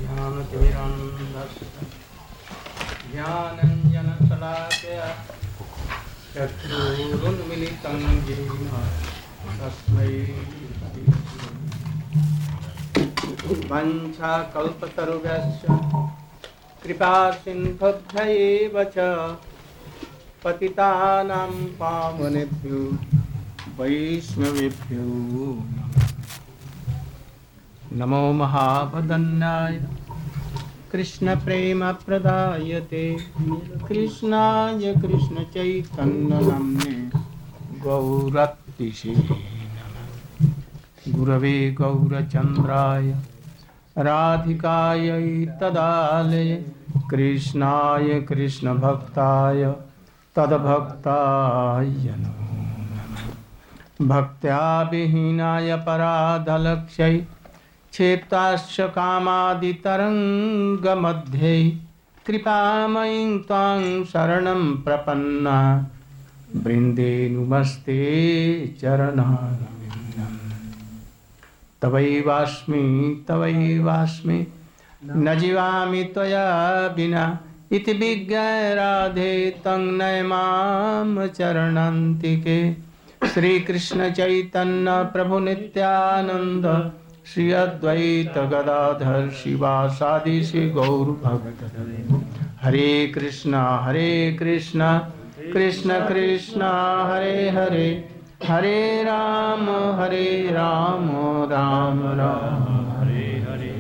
ज्ञानञ्जनशलाकया चक्षुरुन्मिलितं येन तस्मै वञ्चाकल्पतरुभ्यश्च कृपासिन्धुभ्यैव च पतितानां पावनेभ्यो वैष्णवेभ्यो नमो महावदन्याय कृष्णप्रेमप्रदायते कृष्णाय कृष्णचैतन्यनाम्ने गौरत्तिषे गुरवे गौरचन्द्राय राधिकायै तदालये कृष्णाय कृष्णभक्ताय तद्भक्ताय नमो नमः भक्त्या विहीनाय पराधलक्ष्यै क्षेप्ताश्च कामादितरङ्गमध्ये कृपामयीं त्वां शरणं प्रपन्ना वृन्दे नुमस्ते चरणारविन्दम् तवैवास्मि न जीवामि त्वया विना इति विज्ञाय राधे तं नयमाम चरणान्तिके श्रीकृष्ण चैतन्य प्रभु नित्यानंद श्री अद्वैत गदाधर शिवासादि श्री गौर भक्त हरे कृष्णा कृष्ण कृष्ण हरे हरे हरे राम राम राम हरे हरे।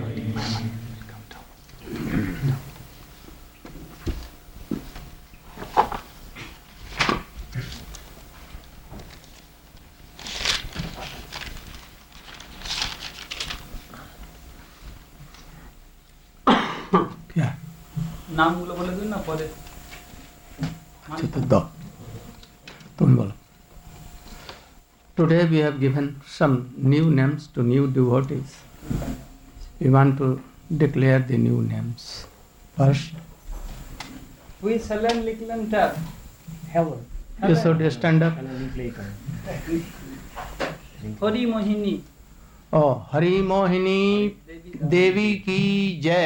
क्या नाम बोले ना पदे तुम बोलो। Today we have given some new names to new devotees. We want to declare the new names. First, we Helen Lickland tab. Helen. You should stand up. Hari Mohini. Oh, Hari Mohini Devi ki jai.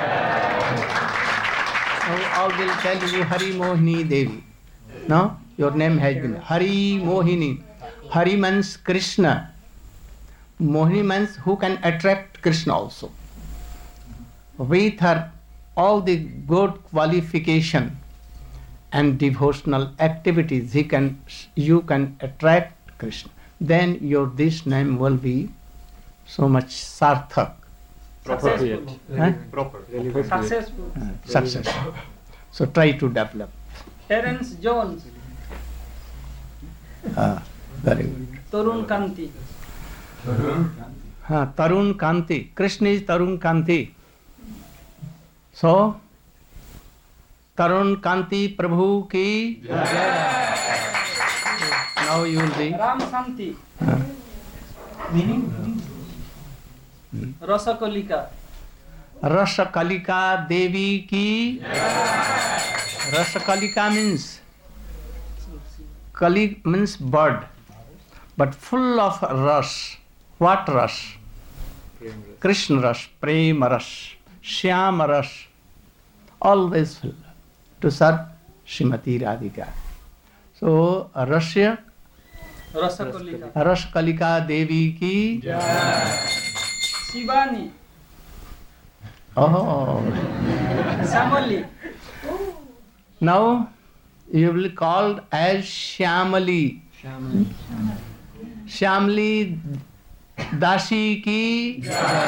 I will tell you Hari Mohini Devi. No, your name has been Hari Mohini. Hari means Krishna. Mohini means who can attract Krishna also. With her all the good qualification and devotional activities, you can attract Krishna. Then this name will be so much sarthak. Appropriate. Proper. Successful. Successful. So try to develop. Terence Jones. Very good. Tarun Kanti. Tarun Kanti. Krishna is Tarun Kanti. So, Tarun Kanti Prabhu ki jai. Now you will be Ram Santi. Meaning? Rasakalika. Rasakalika Devi ki jai. Rasakalika means Kali means bird, but full of rush. What rush? Krishna rush, Prema rush, Shyama rush. Always full to serve Srimati Radhika. So, Rasakalika Devi ki jai. Shivani. Oh. Samali. Now, you will be called as Shyamali. Shyamali Dasi ki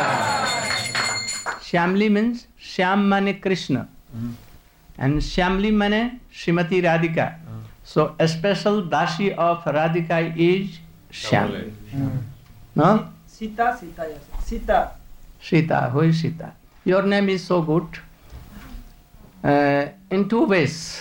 Shyamali means Shyam mane Krishna and Shyamali mane Srimati Radhika. So a special Dasi of Radhika is Shyamali. No? Sita, yes. Sita. Sita, who is Sita? Your name is so good. In two ways.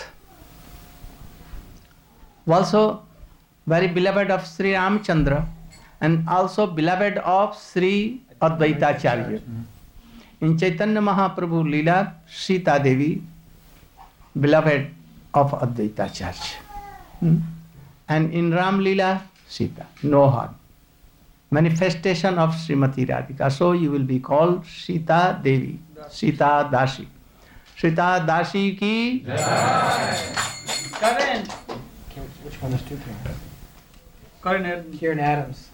Also very beloved of Sri Ramchandra and also beloved of Sri Advaitacharya. In Chaitanya Mahaprabhu Leela, Sita Devi, beloved of Advaitacharya. And in Ram Leela, Sita, no harm. Manifestation of Srimati Radhika. So you will be called Sita Devi. Sita Dashi. Sita Dashi ki. Karen. Which one? There's two Karens. Karen. Kieran Adams.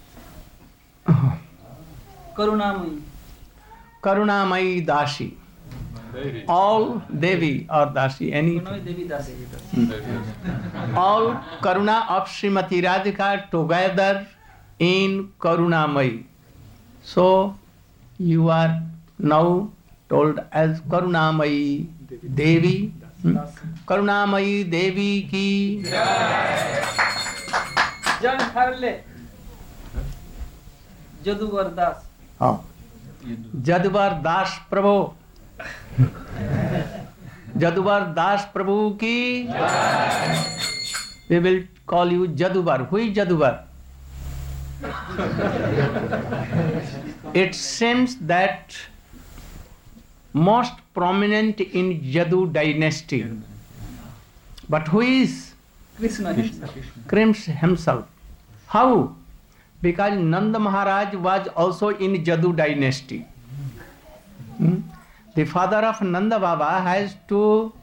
Karunamai. Karunamai Dashi. All Devi or Dashi, any. Karunamai Devi Dasi. All Karuna of Srimati Radhika together in Karunamai. So you are now told as Karunamai Devi. Karunamai Devi ki. Jan Harle. Jaduvar Das. Oh. Jaduvar Das Prabhu. Jaduvar Das Prabhu ki. We will call you Jaduvar. Who is Jaduvar? It seems that most prominent in Jadu dynasty. But who is? Krishna. Krishna himself. How? Because Nanda Maharaj was also in Jadu dynasty. The father of Nanda Baba has two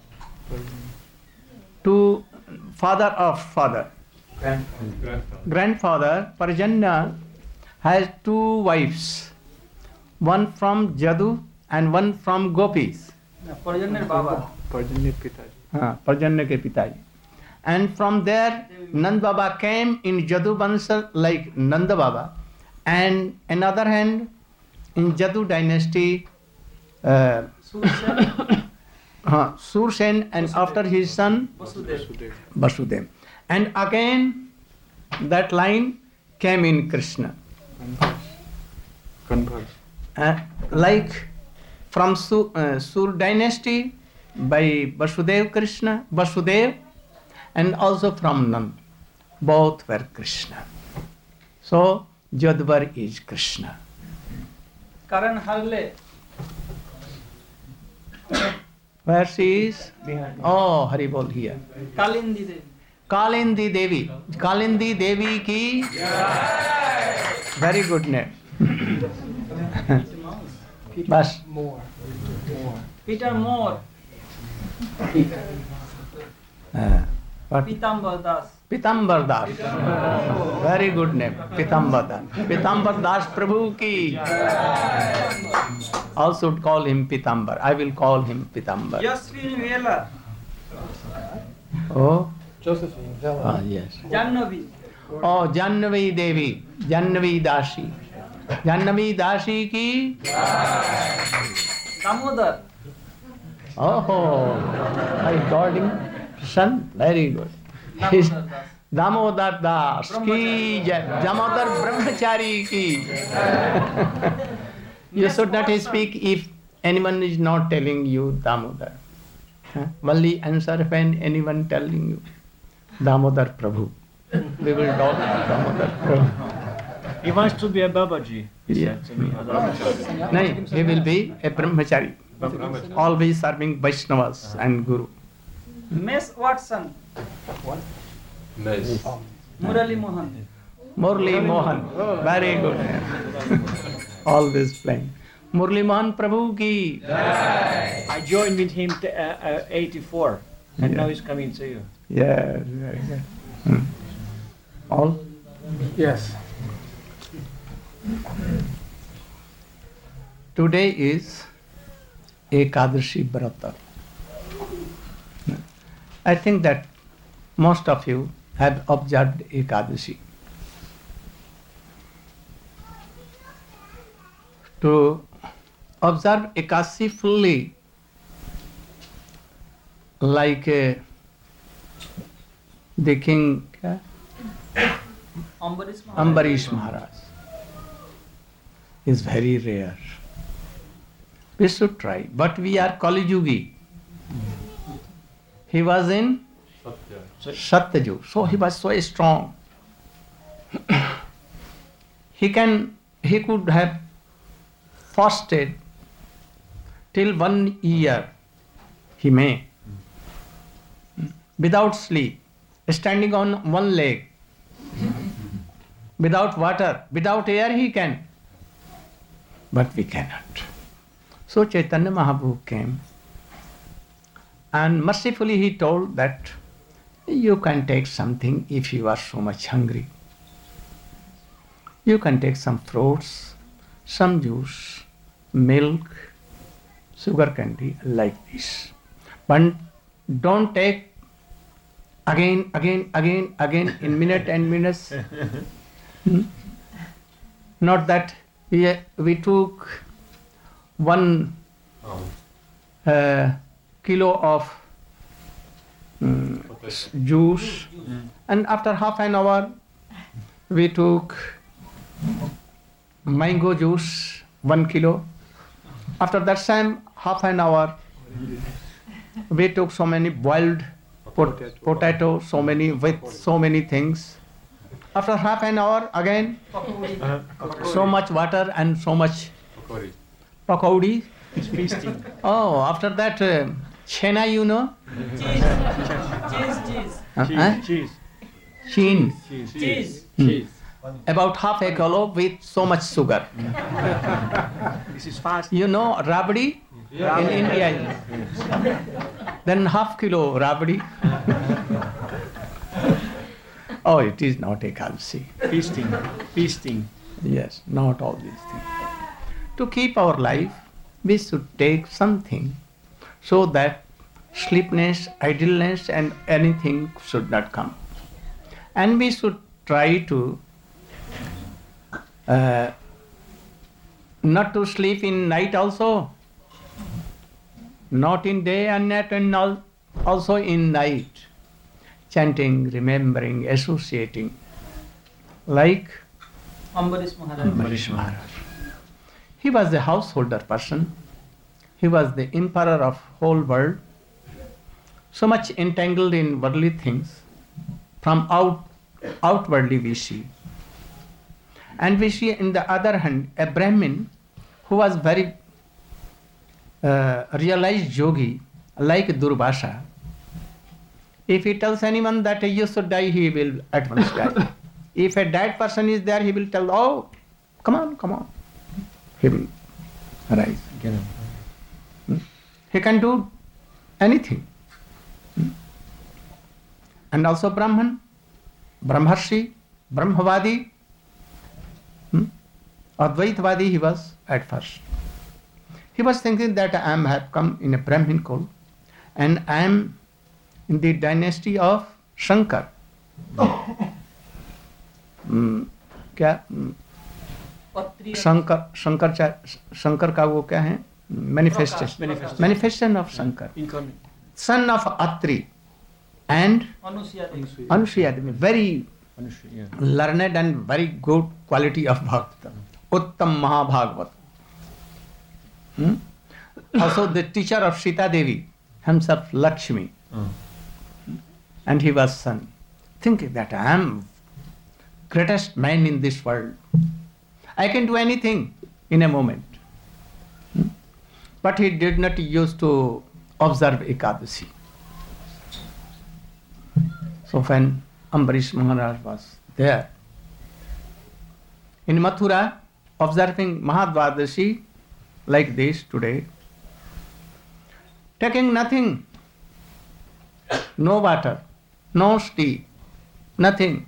father of father. Grandfather Parjanya has two wives, one from Jadu and one from Gopis. Parjaner Baba. Parjanya Pitaji. Parjanya ke Pitaji. And from there Nanda Baba came in Jadu Vansha like Nanda Baba, and another hand in Jadu dynasty Sursen, and after his son Vasudev. And again that line came in Krishna. Like from Sur dynasty by Vasudev, and also from Nand. Both were Krishna. So Jaduvar is Krishna. Karan Harle. Where she is? Behind. Oh, Haribol here. Kalindi Devi. Kalindi Devi. Kalindi Devi ki. Very good name. Bas. More. Peter Moore. What? Pitambar Das. Pitambar Das. Very good name. Pitambar Das. Pitambar Das Prabhu ki. Also call him Pitambar. I will call him Pitambar. Yasrin Vela. Oh. Josephine Vela. Yes. Jannavi. Oh, Jannavi Devi. Jannavi Dashi. Jannavi Dashi ki. Damodar. Oh, I got him. Son, very good. His Damodar Das. Damodar Das ki. Damodar Brahmachari ki. You should not speak if anyone is not telling you Damodar. Only answer when anyone telling you Damodar Prabhu. We will talk Damodar Prabhu. He wants to be a Babaji, he Yeah. said to me. No, he will be a Brahmachari. Always serving Vaishnavas and Guru. Miss Watson. Murali Mohan. Murli Mohan. Very good. Always playing. Murli Mohan Prabhu ki. I joined with him 84, and now he's coming to you. Yes, very good. All? Yes. Today is Ekadashi Vrata. I think that most of you have observed Ekadashi. To observe Ekadashi fully, like the king Ambarish Maharaj, is very rare. We should try, but we are Kali Yugi. He was in Satyajug, so he was so strong. He could have fasted till 1 year. He may, without sleep, standing on one leg, without water, without air he can, but we cannot. So Chaitanya Mahaprabhu came and mercifully he told that you can take something if you are so much hungry. You can take some fruits, some juice, milk, sugar candy like this. But don't take again in minute and minutes. Not that we took 1 kilo of juice and after half an hour we took mango juice 1 kilo. After that same half an hour we took so many boiled potato, so many things. After half an hour again so much water and so much pakodi. It's feasting. Oh, after that chena, you know? Cheese. Chin. Cheese. About half a kilo with so much sugar. This is fast. You know rabdi in India? Then half kilo rabdi. Oh, it is not Ekadasi. Feasting. Yes, not all these things. To keep our life, we should take something so that sleepiness, idleness and anything should not come. And we should try to not to sleep in night also, not in day and night and also in night. Chanting, remembering, associating, like Ambarish Maharaj. He was a householder person. He was the emperor of whole world. So much entangled in worldly things. From outwardly we see. And we see in the other hand a Brahmin who was very realized yogi like Durvasa. If he tells anyone that you should die, he will at once die. If a dead person is there, he will tell, oh, come on. He will arise. He can do anything. And also Brahman, Brahmarshi, Brahmavadi, Advaitvadi he was at first. He was thinking that I have come in a Brahmin cult and I am in the dynasty of Shankar. क्या शंकर का वो क्या है manifestation of Shankar, son of Atri and Anusuya, very learned and very good quality of Bhakta, Uttam Mahabhagavat. Also the teacher of Sita Devi, himself Lakshmi. And he was son, thinking that I am greatest man in this world. I can do anything in a moment. But he did not used to observe Ekadasi. So when Ambarish Maharaj was there, in Mathura, observing Mahadvadashi like this today, taking nothing, no water, no tea, nothing,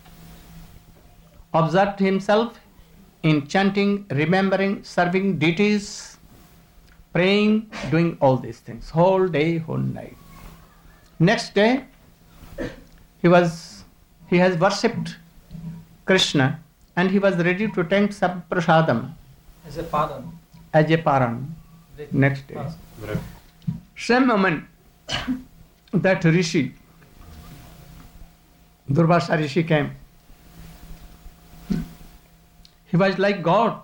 observed himself in chanting, remembering, serving deities, praying, doing all these things, whole day, whole night. Next day, he has worshipped Krishna and he was ready to take some prasadam As a pardon. as a paran. Next day. Same moment that Rishi, Durvasa Rishi came. He was like God.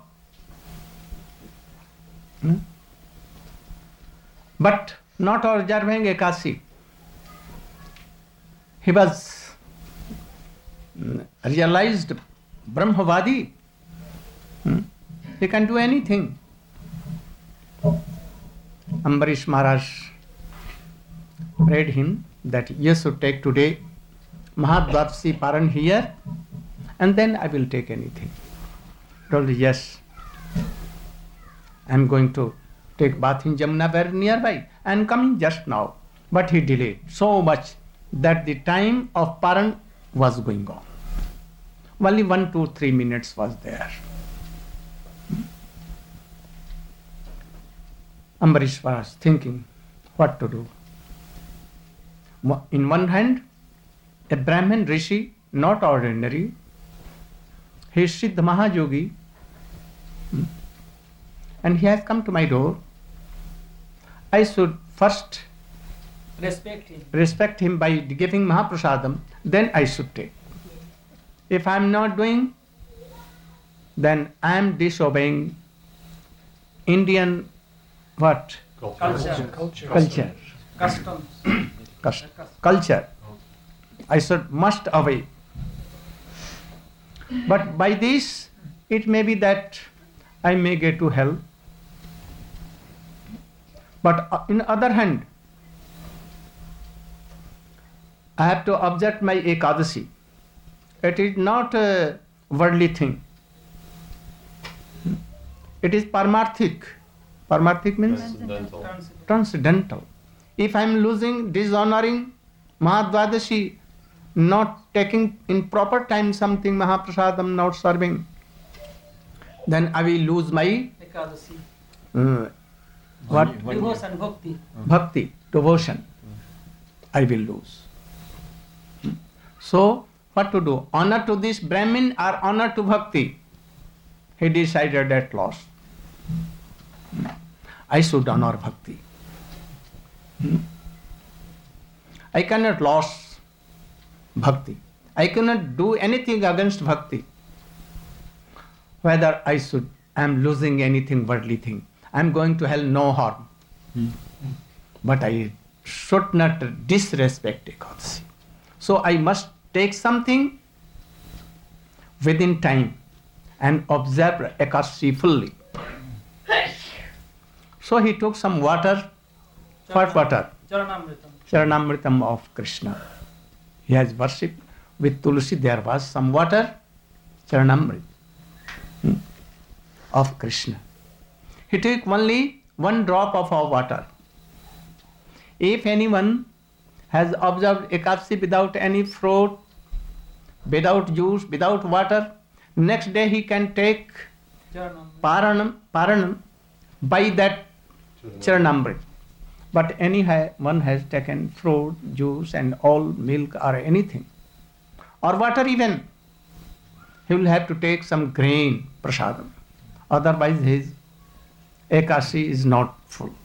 But not observing Ekasi. He was realized Brahmavadi. He can do anything. Ambarish Maharaj prayed him that you should take today Mahadvadashi Paran here and then I will take anything. He told, yes, I am going to take bath in Jamuna very nearby and coming just now. But he delayed so much that the time of Paran was going on. Only 1 to 3 minutes was there. Ambarish was thinking what to do. In one hand, a Brahmin Rishi, not ordinary, he is Siddha Mahayogi, and he has come to my door. I should first respect him by giving Mahaprasadam, then I should take. If I am not doing, then I am disobeying Indian what? Culture. Culture. Customs. Culture. I must obey. But by this, it may be that I may get to hell. But in other hand, I have to observe my Ekadasi. It is not a worldly thing. It is Paramarthik. Paramarthik means transcendental. If I am losing, dishonoring Mahadvadashi, not taking in proper time something Mahaprasadam, not serving, then I will lose my Ekadasi. what? Devotion, bhakti. Bhakti, devotion. I will lose. So, what to do? Honor to this Brahmin or honor to Bhakti? He decided at last. I should honor Bhakti. I cannot lose Bhakti. I cannot do anything against Bhakti. Whether I am losing anything, worldly thing. I am going to hell, no harm. But I should not disrespect Ekadasi. So I must take something within time and observe Ekadasi fully. So he took some water. What water? Charanamritam. Charanamritam of Krishna. He has worshipped with Tulsi. There was some water, Charanamrit of Krishna. He took only 1 drop of our water. If anyone has observed Ekadasi without any fruit, without juice, without water, next day he can take Paranam by that Charanamrit. But one has taken fruit, juice and all milk or anything, or water even, he will have to take some grain, prasadam. Otherwise his Ekadasi is not full.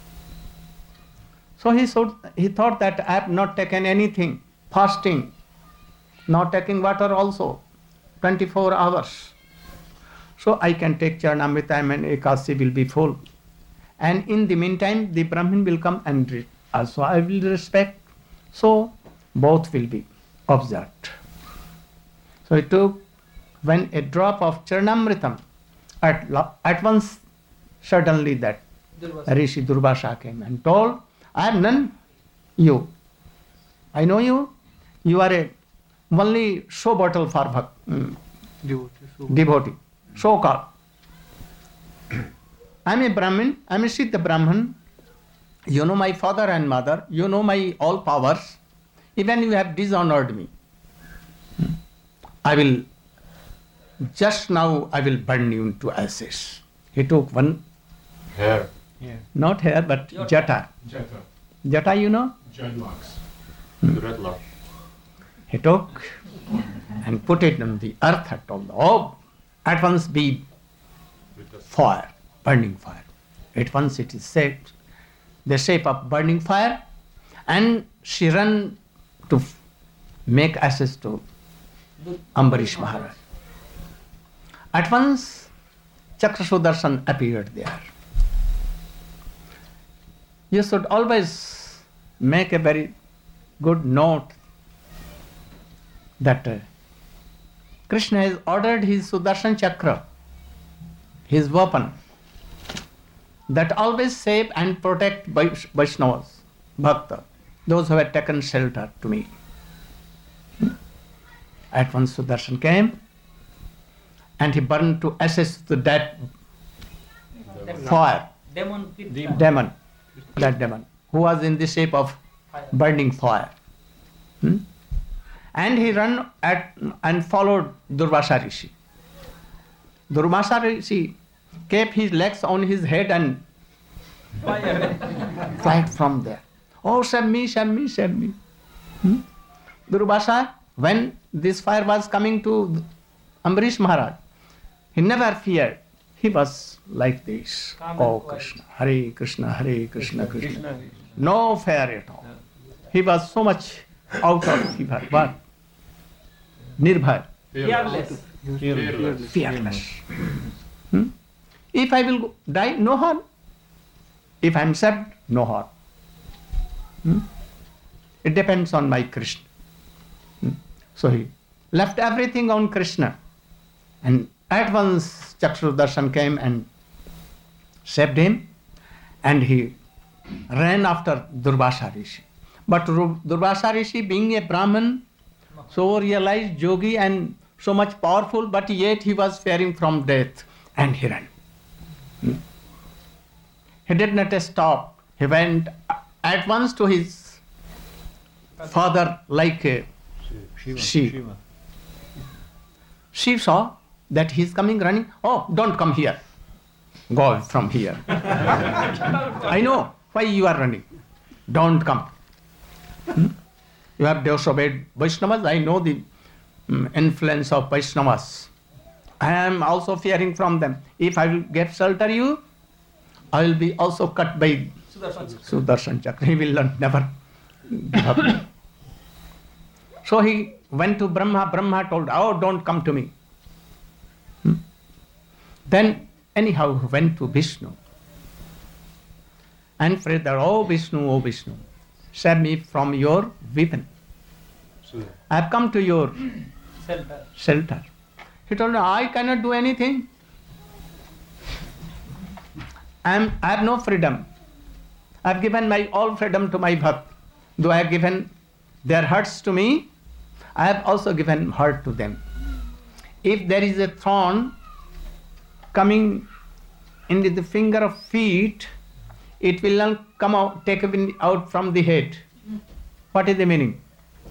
So he thought that I have not taken anything, fasting, not taking water also, 24 hours. So I can take Charanamrita and Ekadasi will be full. And in the meantime, the Brahmin will come and read. Also I will respect. So both will be observed. So he took when a drop of Charanamritam, at once suddenly that Rishi Durvasa came and told, I am none, you. I know you. You are a only show bottle for devotee. So called. I am a Brahmin. I am a Siddha Brahman. You know my father and mother. You know my all powers. Even you have dishonored me. I will burn you into ashes. He took one hair. Not hair, but jata. Jata, you know? Dreadlocks. The red lock. He took and put it on the earth and told, at once be fire, burning fire. At once it is shaped, the shape of burning fire, and she ran to make ashes to Ambarish Maharaj. At once Chakra Sudarshan appeared there. You should always make a very good note that Krishna has ordered his Sudarshan Chakra, his weapon, that always save and protect Vaishnavas, Bhakta, those who have taken shelter to me. At once Sudarshan came and he burned to ashes to that fire, Demon pit. Demon, that demon, who was in the shape of burning fire. And he ran and followed Durvasa Rishi. Durvasa Rishi kept his legs on his head and Fire. flight from there. Oh, save me, save me, save me. Durvasa, when this fire was coming to Ambarish Maharaj, he never feared. He was like this. Calm and Oh quiet. Krishna, Hare Krishna, Hare Krishna, Krishna. No fear at all. He was so much out of fever. But Nirbhar, Fearless. fearless. If I will die, no harm. If I am saved, no harm. It depends on my Krishna. So he left everything on Krishna. And at once Chakshudarshan came and saved him. And he ran after Durvasa Rishi. But Durvasa Rishi, being a Brahman, so realized yogi and so much powerful, but yet he was fearing from death. And he ran. He did not stop. He went at once to his father like a sheep. She saw that he is coming running. Oh, don't come here. Go from here. I know why you are running. Don't come. You have disobeyed Vaishnavas. I know the influence of Vaishnavas. I am also fearing from them. If I will get shelter you, I will be also cut by Sudarshan Chakra. He will never give up. So he went to Brahma. Brahma told, oh, don't come to me. Then anyhow he went to Vishnu and prayed that, oh Vishnu, save me from your weapon. I have come to your shelter. He told me, I cannot do anything. I have no freedom. I have given my all freedom to my bhakt. Though I have given their hearts to me, I have also given heart to them. If there is a thorn coming into the finger of feet, it will not come out, take out from the head. What is the meaning?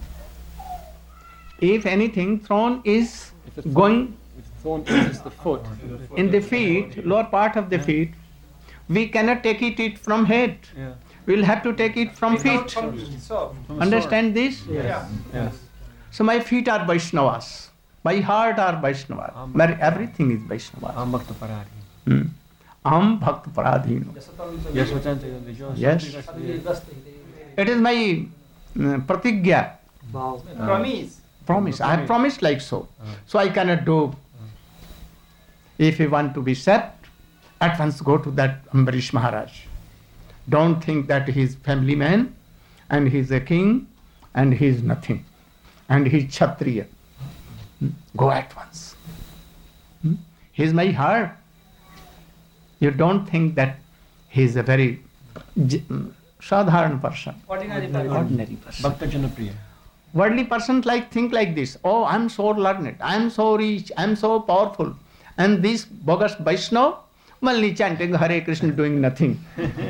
If anything, thorn is going If thorn touches the foot, in the feet, lower part of the feet, we cannot take it from head. yeah. We will have to take it from feet. From Understand this? Yes. Yes. So my feet are Vaishnavas. My heart are Vaishnavas. My everything is Vaishnavas. Am Bhakta Paradhi. Aham Bhakta Paradhino. Yes, Vachanta. Yes. It is my pratigya, promise. I have promised like so. So I cannot do. If you want to be saved, at once go to that Ambarish Maharaj. Don't think that he is family man and he is a king and he is nothing. And he is Kshatriya. Go at once. He is my heart. You don't think that he is a very sadharan person. Ordinary person. Bhakta Janapriya. Worldly persons think like this. Oh, I am so learned, I am so rich, I am so powerful. And this bogus Vaishnava, only chanting Hare Krishna, doing nothing.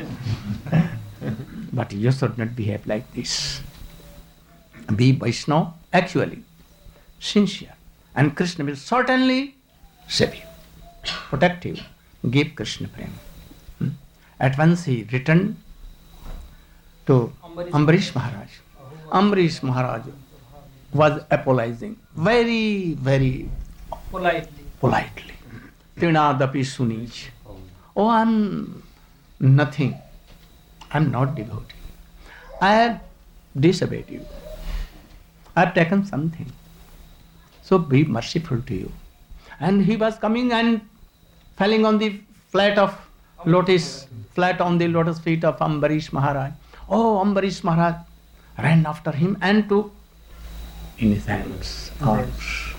But you should not behave like this. Be Vaishnava, actually, sincere. And Krishna will certainly save you, protect you, give Krishna prema. At once he returned to Ambarish Maharaj. Ambarish Maharaj was apologizing very, very politely. Trinadapi sunij. Oh, I am nothing. I am not devotee. I have disobeyed you. I have taken something. So be merciful to you. And he was coming and falling on the flat on the lotus feet of Ambarish Maharaj. Oh, Ambarish Maharaj ran after him and took in his hands arms.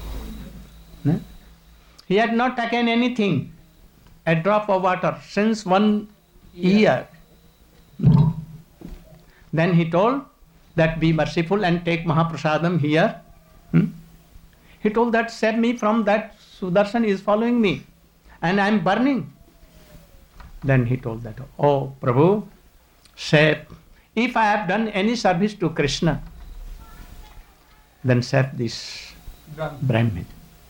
He had not taken anything, a drop of water, since 1 year. Then he told that be merciful and take Mahaprasadam here. He told that save me from that, Sudarshan is following me and I am burning. Then he told that, oh Prabhu, say, if I have done any service to Krishna, then serve this Brahmin.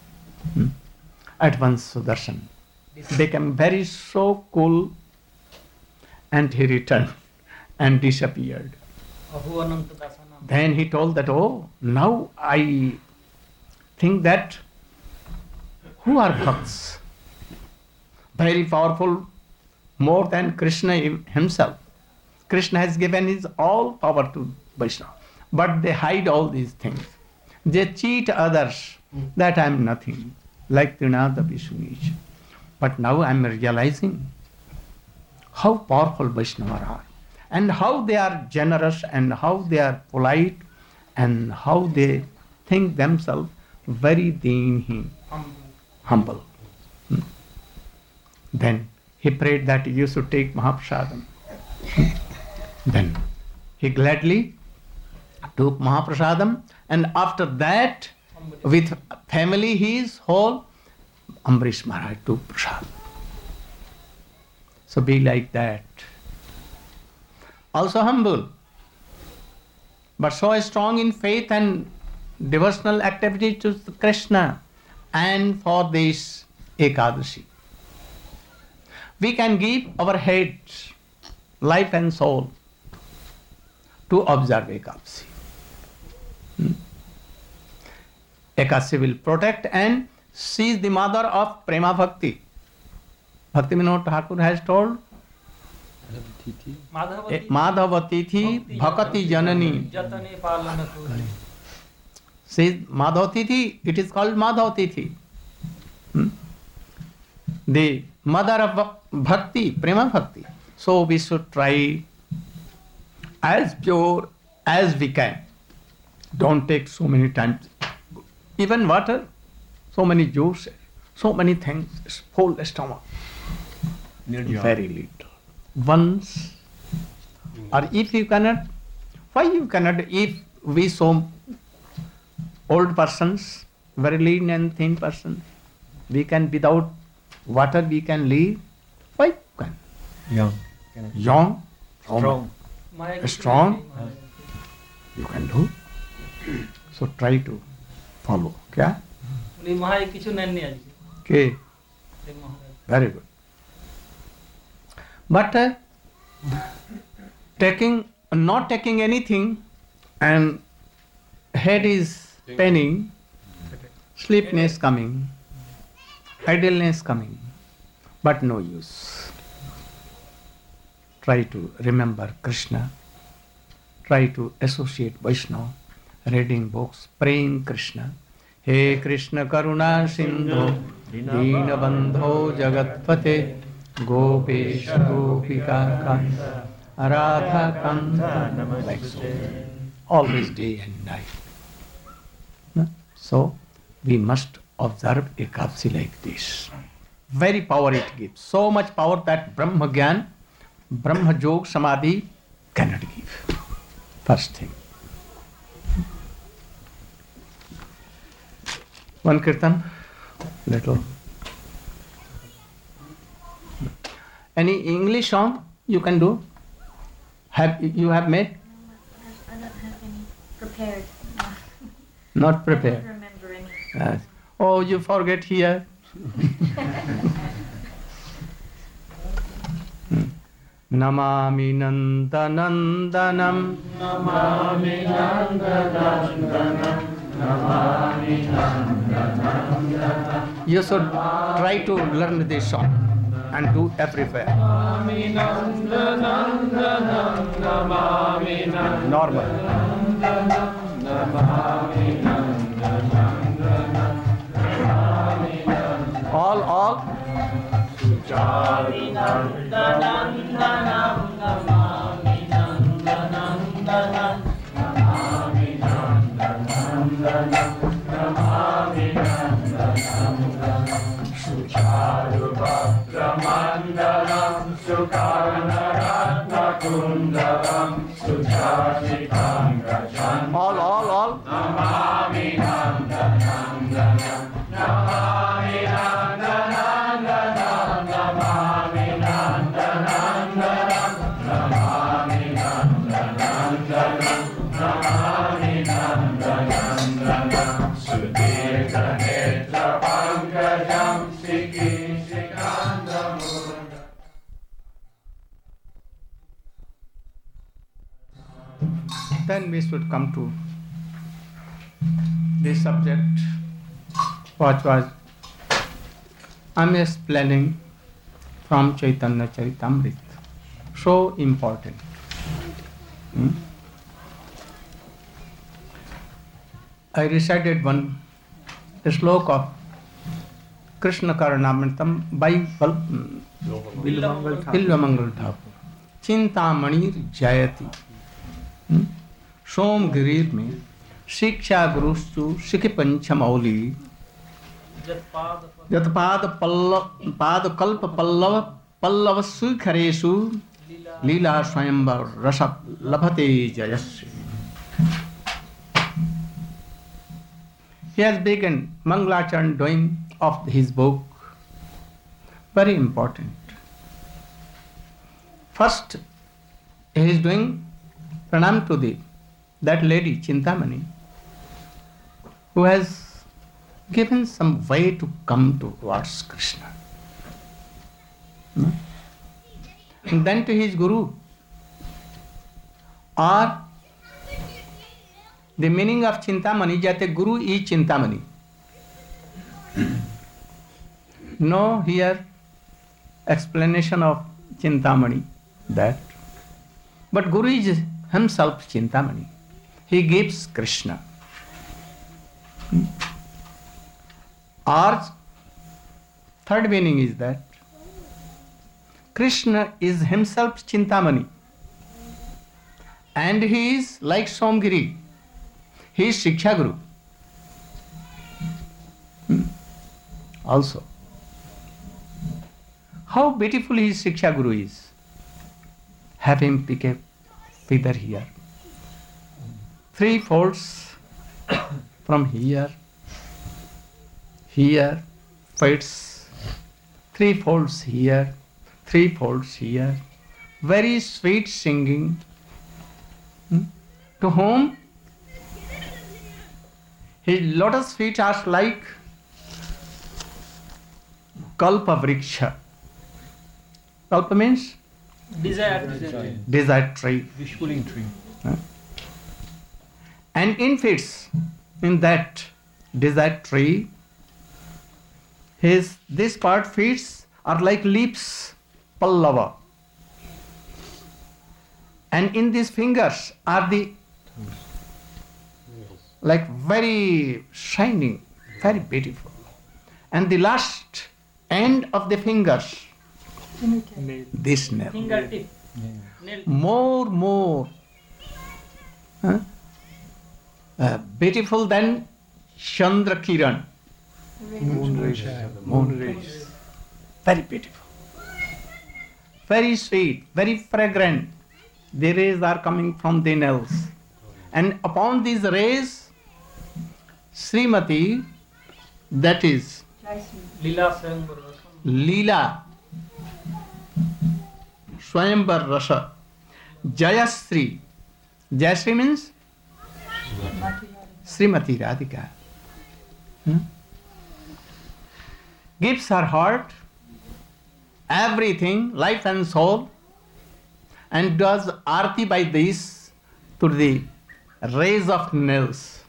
At once Sudarshan became very so cool, and he returned and disappeared. Then he told that, oh, now I think that who are bhakts? Very powerful, more than Krishna himself. Krishna has given his all power to Vaishnava, but they hide all these things. They cheat others that I am nothing, like Trinada Vishunij. But now I am realizing how powerful Vaishnavas are, and how they are generous, and how they are polite, and how they think themselves very deen, humble. Then he prayed that you should take Mahaprasadam. Then he gladly took Mahaprasadam, and after that, with family, his whole Ambarish Maharaj took prasad. So be like that. Also humble, but so strong in faith and devotional activity to Krishna, and for this Ekadashi. We can give our head, life and soul to observe Ekadashi. Ekadashi will protect, and she is the mother of Prema Bhakti. Bhakti Vinod Thakur has told, Madhavatithi Bhakati Janani. She is Madhavatithi, it is called Madhavatithi. The mother of Bhakti, Prema Bhakti. So we should try as pure as we can. Don't take so many times. Even water, so many juices, so many things, full stomach. Very little. Once, or if you cannot, why you cannot? If we so old persons, very lean and thin persons, we can without water we can live. Why you can? Young, strong, you can do. So try to follow. Okay? Okay. Very good. But not taking anything, and head is paining, sleepiness coming, idleness coming, but no use. Try to remember Krishna, try to associate Vaishnava, reading books, praying Krishna. He Krishna Karuna Sindhu Dina Bandho Jagatpate Gopesha Gopika Kanta Radha Kanta, like so, always day and night. So we must observe Ekadashi like this. Very power it gives. So much power that Brahma Gyan, Brahma Jog Samadhi cannot give. First thing. One kirtan, little. Any English song you can do? You have made? I don't have any prepared. Not I prepared. don't remember any. Yes. Oh, you forget here. Namami Nanda Nandanam. Namami Nanda Nandanam. Namami Nanda Nandanam. You should try to learn this song and do everywhere. Namami Nanda Nandanam. Namami Nanda. Normal. Namami Nanda Nandanam. Namami Nanda. All. Namami Nanda Nandanam. Namami Nanda Nandanam. Namami Nanda Nandanam. Namami Nanda Nandanam. Sucharu Bhadra Mandalam. Sukarna Ratna Kundalam. Sujatitam Gachan. All. Namami Nanda Nandanam. Namami Nanda Nandanam. Namami Nanda Then we should come to this subject, what was I'm explaining from Chaitanya Charitamrita. So important. I recited one sloka of Krishna Karnamritam by Bilvamangal Thakur. Chintamani Jayati. सोम गिरीर में शिक्षा गुरुस्तु शिख पंचमौली यत्पाद पाद कल्प पल्लव सुखरेषु लीला स्वयंवर रस लभते Jayashree. He has begun Mangalacharan doing of his book. Very important. First, he is doing pranam to that lady Chintamani, who has given some way to come towards Krishna. And then to his guru, or the meaning of Chintamani, jate guru is Chintamani. No here explanation of Chintamani that, but guru is himself Chintamani. He gives Krishna. Or third meaning is that Krishna is himself Chintamani, and he is like Somgiri. He is Shiksha Guru. Also, how beautiful his Shiksha Guru is. Have him pick a feather here. 3 folds from here, fits 3 folds here, 3 folds here. Very sweet singing. To whom his lotus feet are like Kalpa Vriksha. Kalpa means desire tree. Vishkuling tree. And in fits in that desire tree, this part feet are like leaves, pallava. And in these fingers are the like very shining, very beautiful. And the last end of the fingers, this nail. Fingertip. More beautiful than Chandra Kiran. Moon rays. Very beautiful. Very sweet, very fragrant. The rays are coming from the nails. And upon these rays, Srimati, that is Leela Swayambar Rasa, Jayasri. Jayasri means Srimati Radhika. Gives her heart, everything, life and soul, and does arti by this to the rays of nails.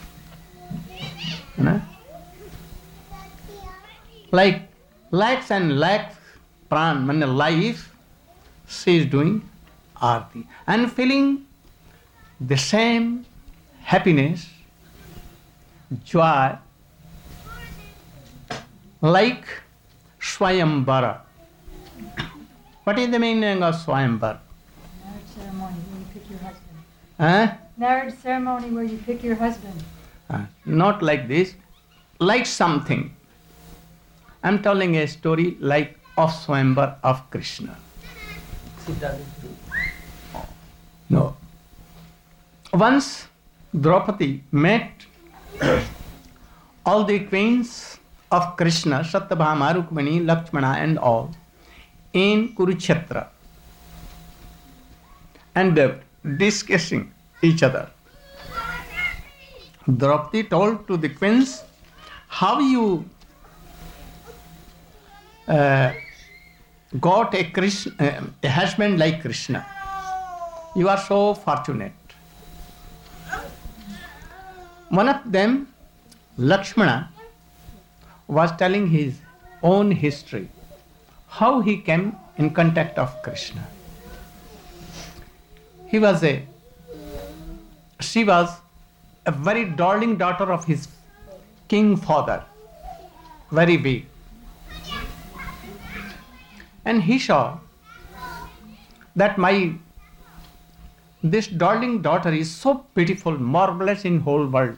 Like lakhs and lakhs pran, life, she is doing arti and feeling the same happiness, joy, like Swayambara. What is the meaning of Swayambara? Marriage ceremony where you pick your husband. Marriage ceremony where you pick your husband. Not like this, like something. I'm telling a story like of Swayambar of Krishna. No. Once Draupadi met all the queens of Krishna, Satyabhama, Rukmini, Lakshmana and all in Kurukshetra. and discussing each other. Draupadi told to the queens, how you got a husband like Krishna. You are so fortunate. One of them, Lakshmana, was telling his own history, how he came in contact of Krishna. She was a very darling daughter of his king father, very big. And he saw that this darling daughter is so beautiful, marvelous in whole world.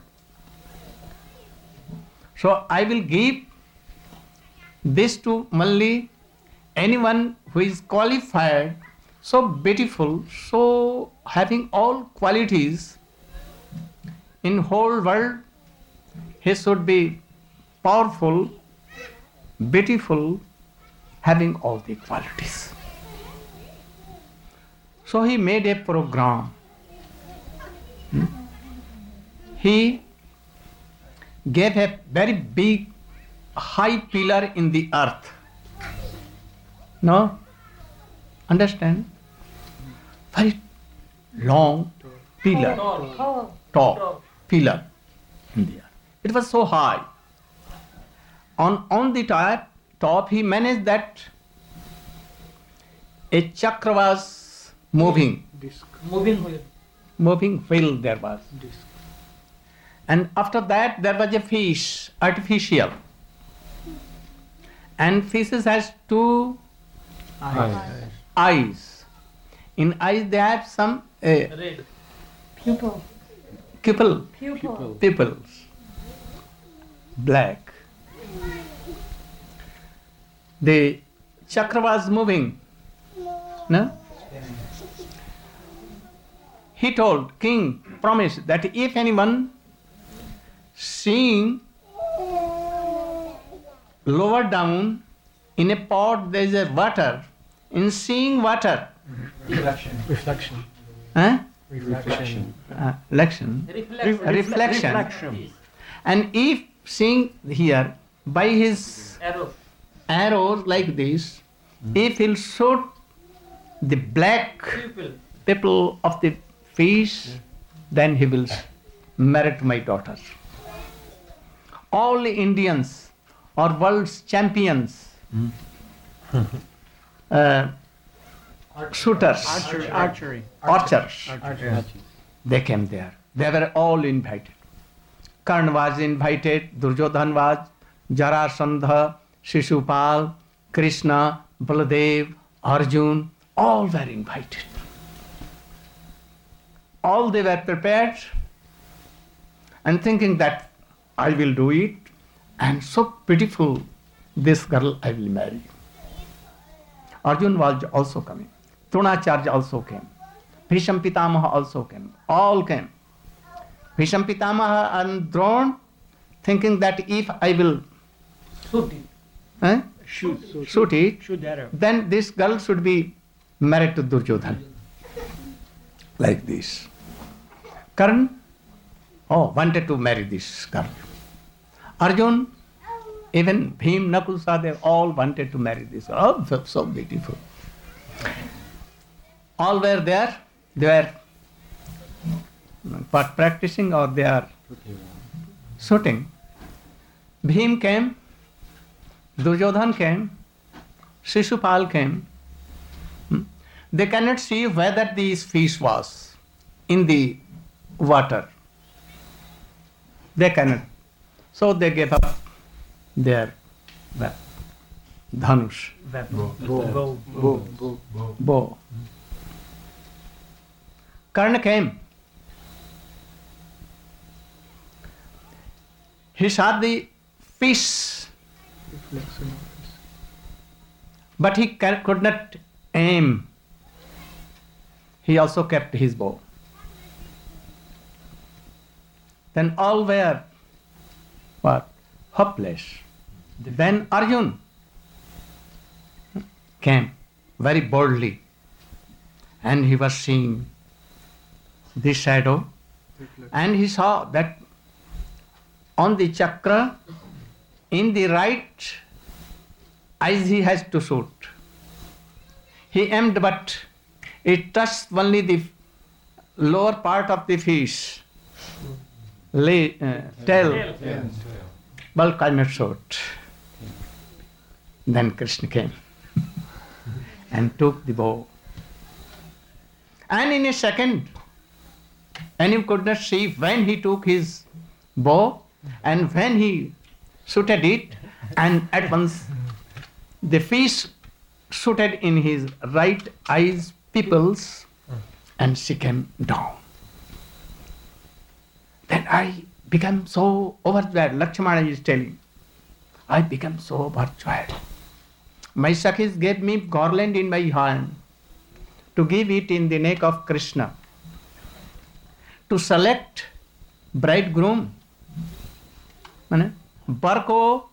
So I will give this to Malli, anyone who is qualified, so beautiful, so having all qualities in whole world. He should be powerful, beautiful, having all the qualities. So he made a program. He gave a very big, high pillar in the earth. No? Understand? Very long pillar, tall pillar in the earth. It was so high. On the top he managed that a chakra was moving. Moving wheel there was. And after that there was a fish, artificial. And fishes has two eyes. In eyes they have some Red. pupils, black. The chakra was moving. No? He told king, promised that if anyone seeing lower down in a pot there is a water, in seeing water, Reflection. huh? Reflection. Reflection. And if seeing here by his arrows like this, if he'll shoot the black people of the fish, then he will marry to my daughter. All Indians are world's champions. Shooters, archers. They came there. They were all invited. Karna was invited, Duryodhan was, Jarasandha, Shishupal, Krishna, Baladev, Arjun, all were invited. All they were prepared and thinking that I will do it, and so beautiful, this girl I will marry. Arjun was also coming. Dronacharya also came. Bhisham Pitamaha also came. All came. Bhisham Pitamaha and Drona thinking that if I will shoot it, then this girl should be married to Duryodhan. Like this. Karna wanted to marry this girl. Arjun, even Bhim, Nakul, Sahadev, all wanted to marry this girl. Oh, so beautiful. All were there. They were practicing or they are shooting. Bhim came, Duryodhan came, Shishupal came. They cannot see whether this fish was in the water. They cannot. So they gave up their dhanush, bow. Karna came. He shot the fish, but he could not aim. He also kept his bow. Then all were hopeless. Then Arjun came very boldly and he was seeing the shadow, and he saw that on the chakra, in the right eyes he has to shoot. He aimed, but it touched only the lower part of the fish, tail, but could not shoot. Then Krishna came and took the bow. And in a second, and you could not see when he took his bow and when he shooted it, and at once the fish shooted in his right eye's pupils, and she came down. Then I became so overjoyed. Lakshmana is telling, I became so overjoyed. My Sakhis gave me garland in my hand to give it in the neck of Krishna, to select bridegroom. बर को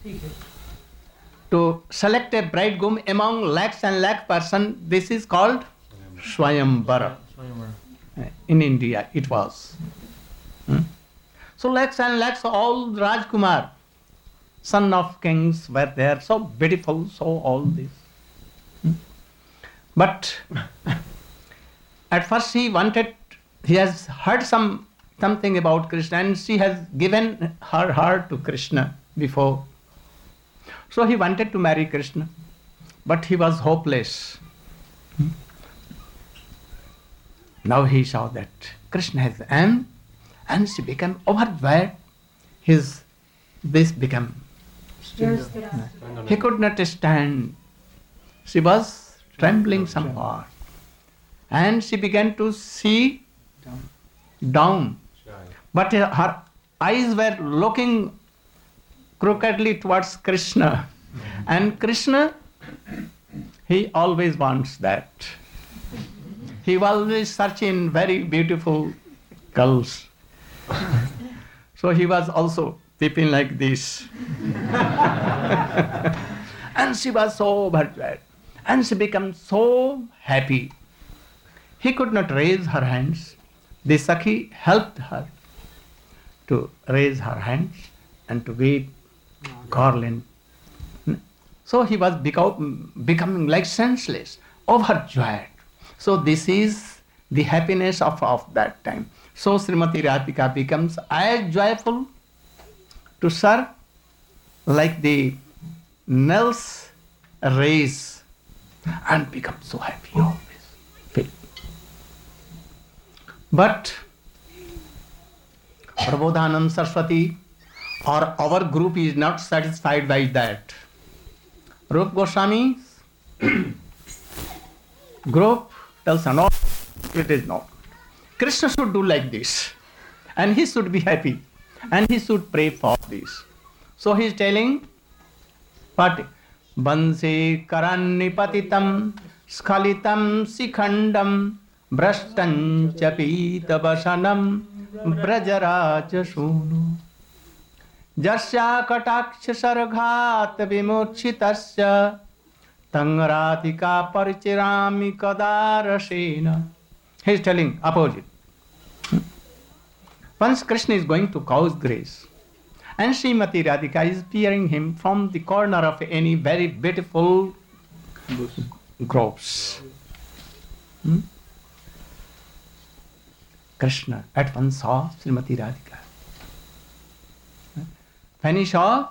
to select a bridegroom among lakhs and lakh person, this is called Swayamvara. In India it was. So lakhs and lakhs, all Rajkumar, son of kings were there, so beautiful, so all this. But at first he has heard something about Krishna, and she has given her heart to Krishna before. So he wanted to marry Krishna, but he was hopeless. Now he saw that Krishna has aim, and she became overjoyed. This became. He could not stand. She was trembling somewhat, and she began to see down. But her eyes were looking crookedly towards Krishna. And Krishna, he always wants that. He always searching very beautiful girls. So he was also peeping like this. And she was so overjoyed. And she became so happy. He could not raise her hands. The Sakhi helped her to raise her hands and to weave garland. So he was becoming like senseless, overjoyed. So this is the happiness of that time. So Srimati Radhika becomes as joyful to serve like the Nels race, and becomes so happy always. But Prabodhanand Saraswati or our group is not satisfied by that. Rupa Goswami's group tells no, it is not. Krishna should do like this, and he should be happy, and he should pray for this. So he is telling, Pati Banse Karannipatitam Skalitam Sikhandam Brashtancha Pitabasanam Brajaraja Sunu Jasya Kataksha Sarghat Vimuchitasya Tangratika Parichirami Kadarasena. He is telling opposite. Once Krishna is going to cause grace, and Srimati Radhika is peering him from the corner of any very beautiful groves. Krishna at once saw Srimati Radhika. When he saw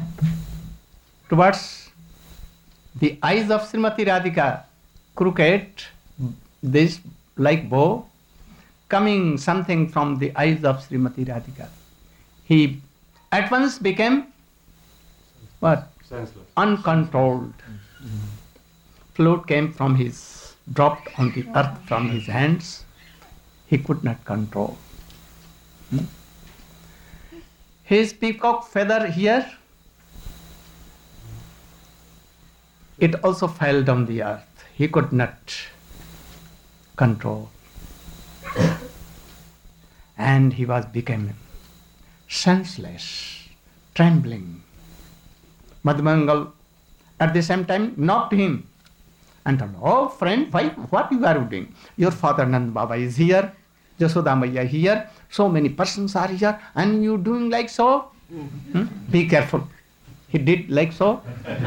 towards the eyes of Srimati Radhika, crooked, this like bow, coming something from the eyes of Srimati Radhika, he at once became what? Senseless. Uncontrolled. Float came from dropped on the earth from his hands. He could not control. His peacock feather here, it also fell down the earth. He could not control. And he became senseless, trembling. Madhumangal at the same time knocked him, and told, oh friend, why, what you are doing? Your father Nand Baba is here, Jasoda Maiya here, so many persons are here, and you doing like so? Be careful. He did like so.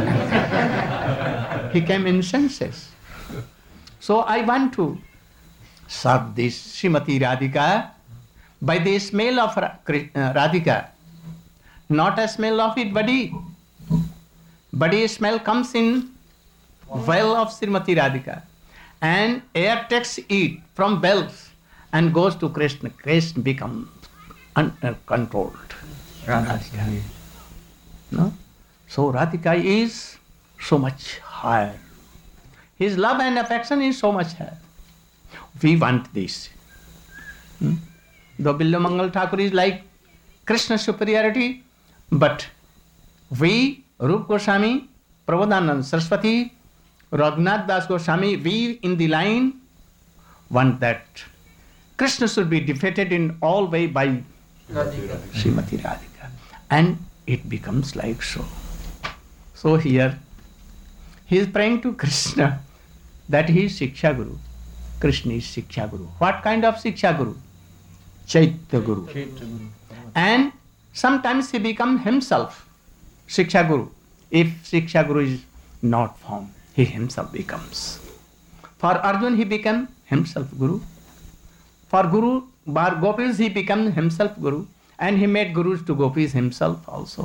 He came in senses. So I want to serve this Srimati Radhika by the smell of Radhika. Not a smell of it body. Body smell comes in well of Srimati Radhika. And air takes it from bells and goes to Krishna. Krishna becomes uncontrolled. Radhika. No? So Radhika is so much higher. His love and affection is so much higher. We want this. Though Billo Mangal Thakur is like Krishna's superiority, but we, Rup Goswami, Prabodhanand Saraswati, Raghunath Das Goswami, we in the line want that Krishna should be defeated in all way by Srimati Radhika. And it becomes like so. So here, he is praying to Krishna that he is Shiksha Guru. Krishna is Shiksha Guru. What kind of Shiksha Guru? Chaitya Guru. And sometimes he becomes himself Shiksha Guru. If Shiksha Guru is not found, he himself becomes. For Arjun, he became himself Guru. For Guru, Bar Gopis, he became himself Guru. And he made Gurus to Gopis himself also.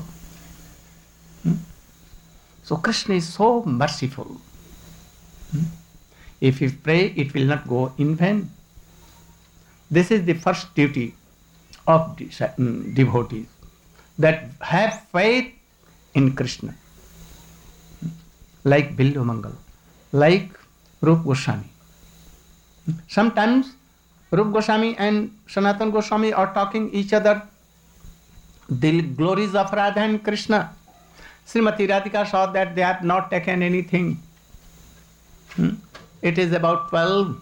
So Krishna is so merciful. If we pray, it will not go in vain. This is the first duty of devotees, that have faith in Krishna. Like Billo Mangal, like Rup Goswami. Sometimes Rup Goswami and Sanatana Goswami are talking each other the glories of Radha and Krishna. Srimati Radhika saw that they have not taken anything. It is about 12.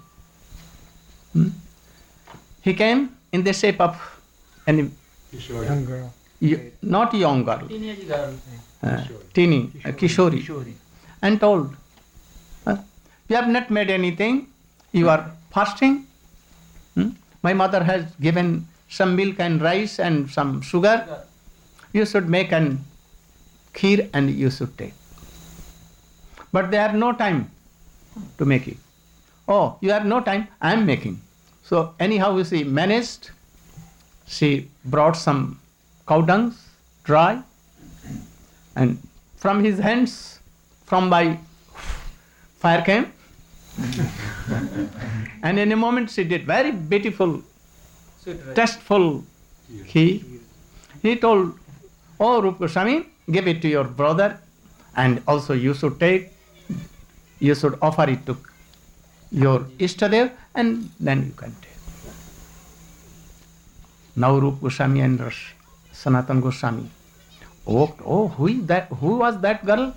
He came in the shape of an Young girl. not young girl, Teenage girl. teeny, Kishori, and told, you have not made anything, you are fasting. My mother has given some milk and rice and some sugar. You should make an kheer and you should take. But they have no time to make it. Oh, you have no time, I am making. So anyhow, she managed. She brought some cow dung, dry, and from his hands, from by fire came. And in a moment she did very beautiful, tasteful kheer. He told, oh Rup Goswami, give it to your brother, and also you should take, you should offer it to your Ishtadev, and then you can take. Now Rup Goswami and Sanatana Goswami walked, oh, who is that? Who was that girl?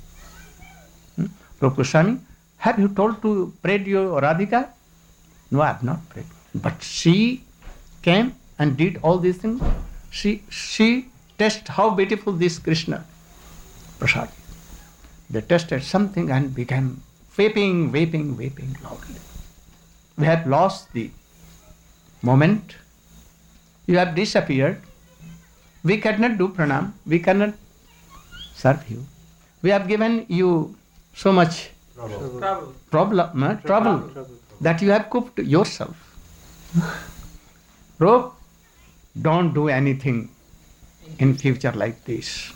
Rup Goswami, have you told to pray to your Radhika? No, I have not prayed. But she came and did all these things. She tasted how beautiful this Krishna Prasad. They tasted something and became weeping loudly. We have lost the moment. You have disappeared. We cannot do pranam. We cannot serve you. We have given you so much trouble that you have cooked yourself. Rup, don't do anything in future like this.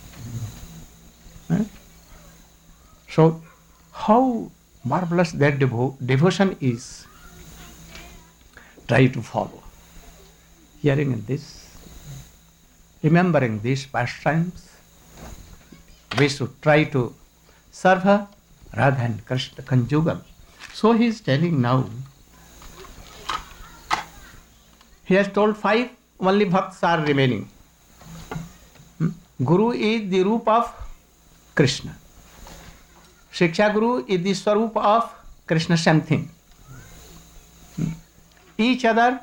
So, how marvelous that devotion is. Try to follow. Hearing this, remembering these pastimes, we should try to serve her, Radha and Krishna conjugal. So he is telling now, he has told 5, only bhakts are remaining. Guru is the roop of Krishna. Shiksha Guru is the swarup of Krishna, same thing. Each other,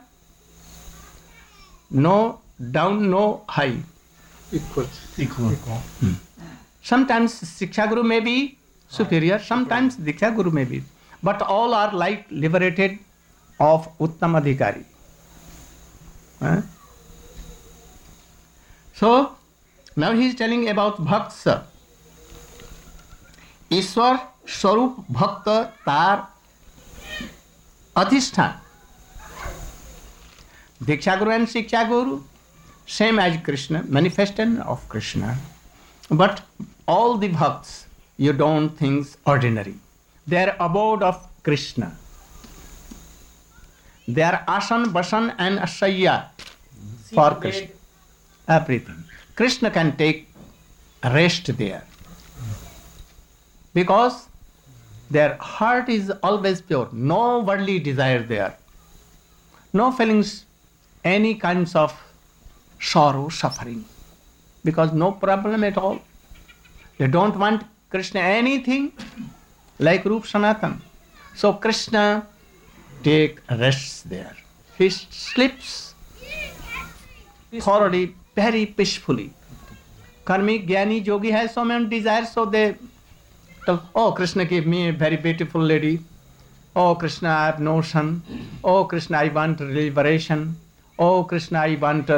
no down, no high. Equal. Sometimes Shiksha Guru may be superior, sometimes Diksha Guru may be. But all are like liberated of Uttam Adhikari. So, now he is telling about Bhakta. Ishwar Swarup Bhakta Tar Adhisthan. Diksha Guru and Shiksha Guru, same as Krishna, manifestation of Krishna. But all the bhakts, you don't think ordinary. They are abode of Krishna. They are asan, basan and asaya for Krishna. Everything. Krishna can take rest there. Because their heart is always pure. No worldly desire there. No feelings, any kinds of sorrow, suffering. Because no problem at all. They don't want Krishna anything like Rup Sanatan. So Krishna take rests there. He sleeps thoroughly, very peacefully. Karmi, Jnani, Yogi has so many desires, so they tell, oh, Krishna gave me a very beautiful lady. Oh, Krishna, I have no son. Oh, Krishna, I want liberation. Oh, Krishna, I want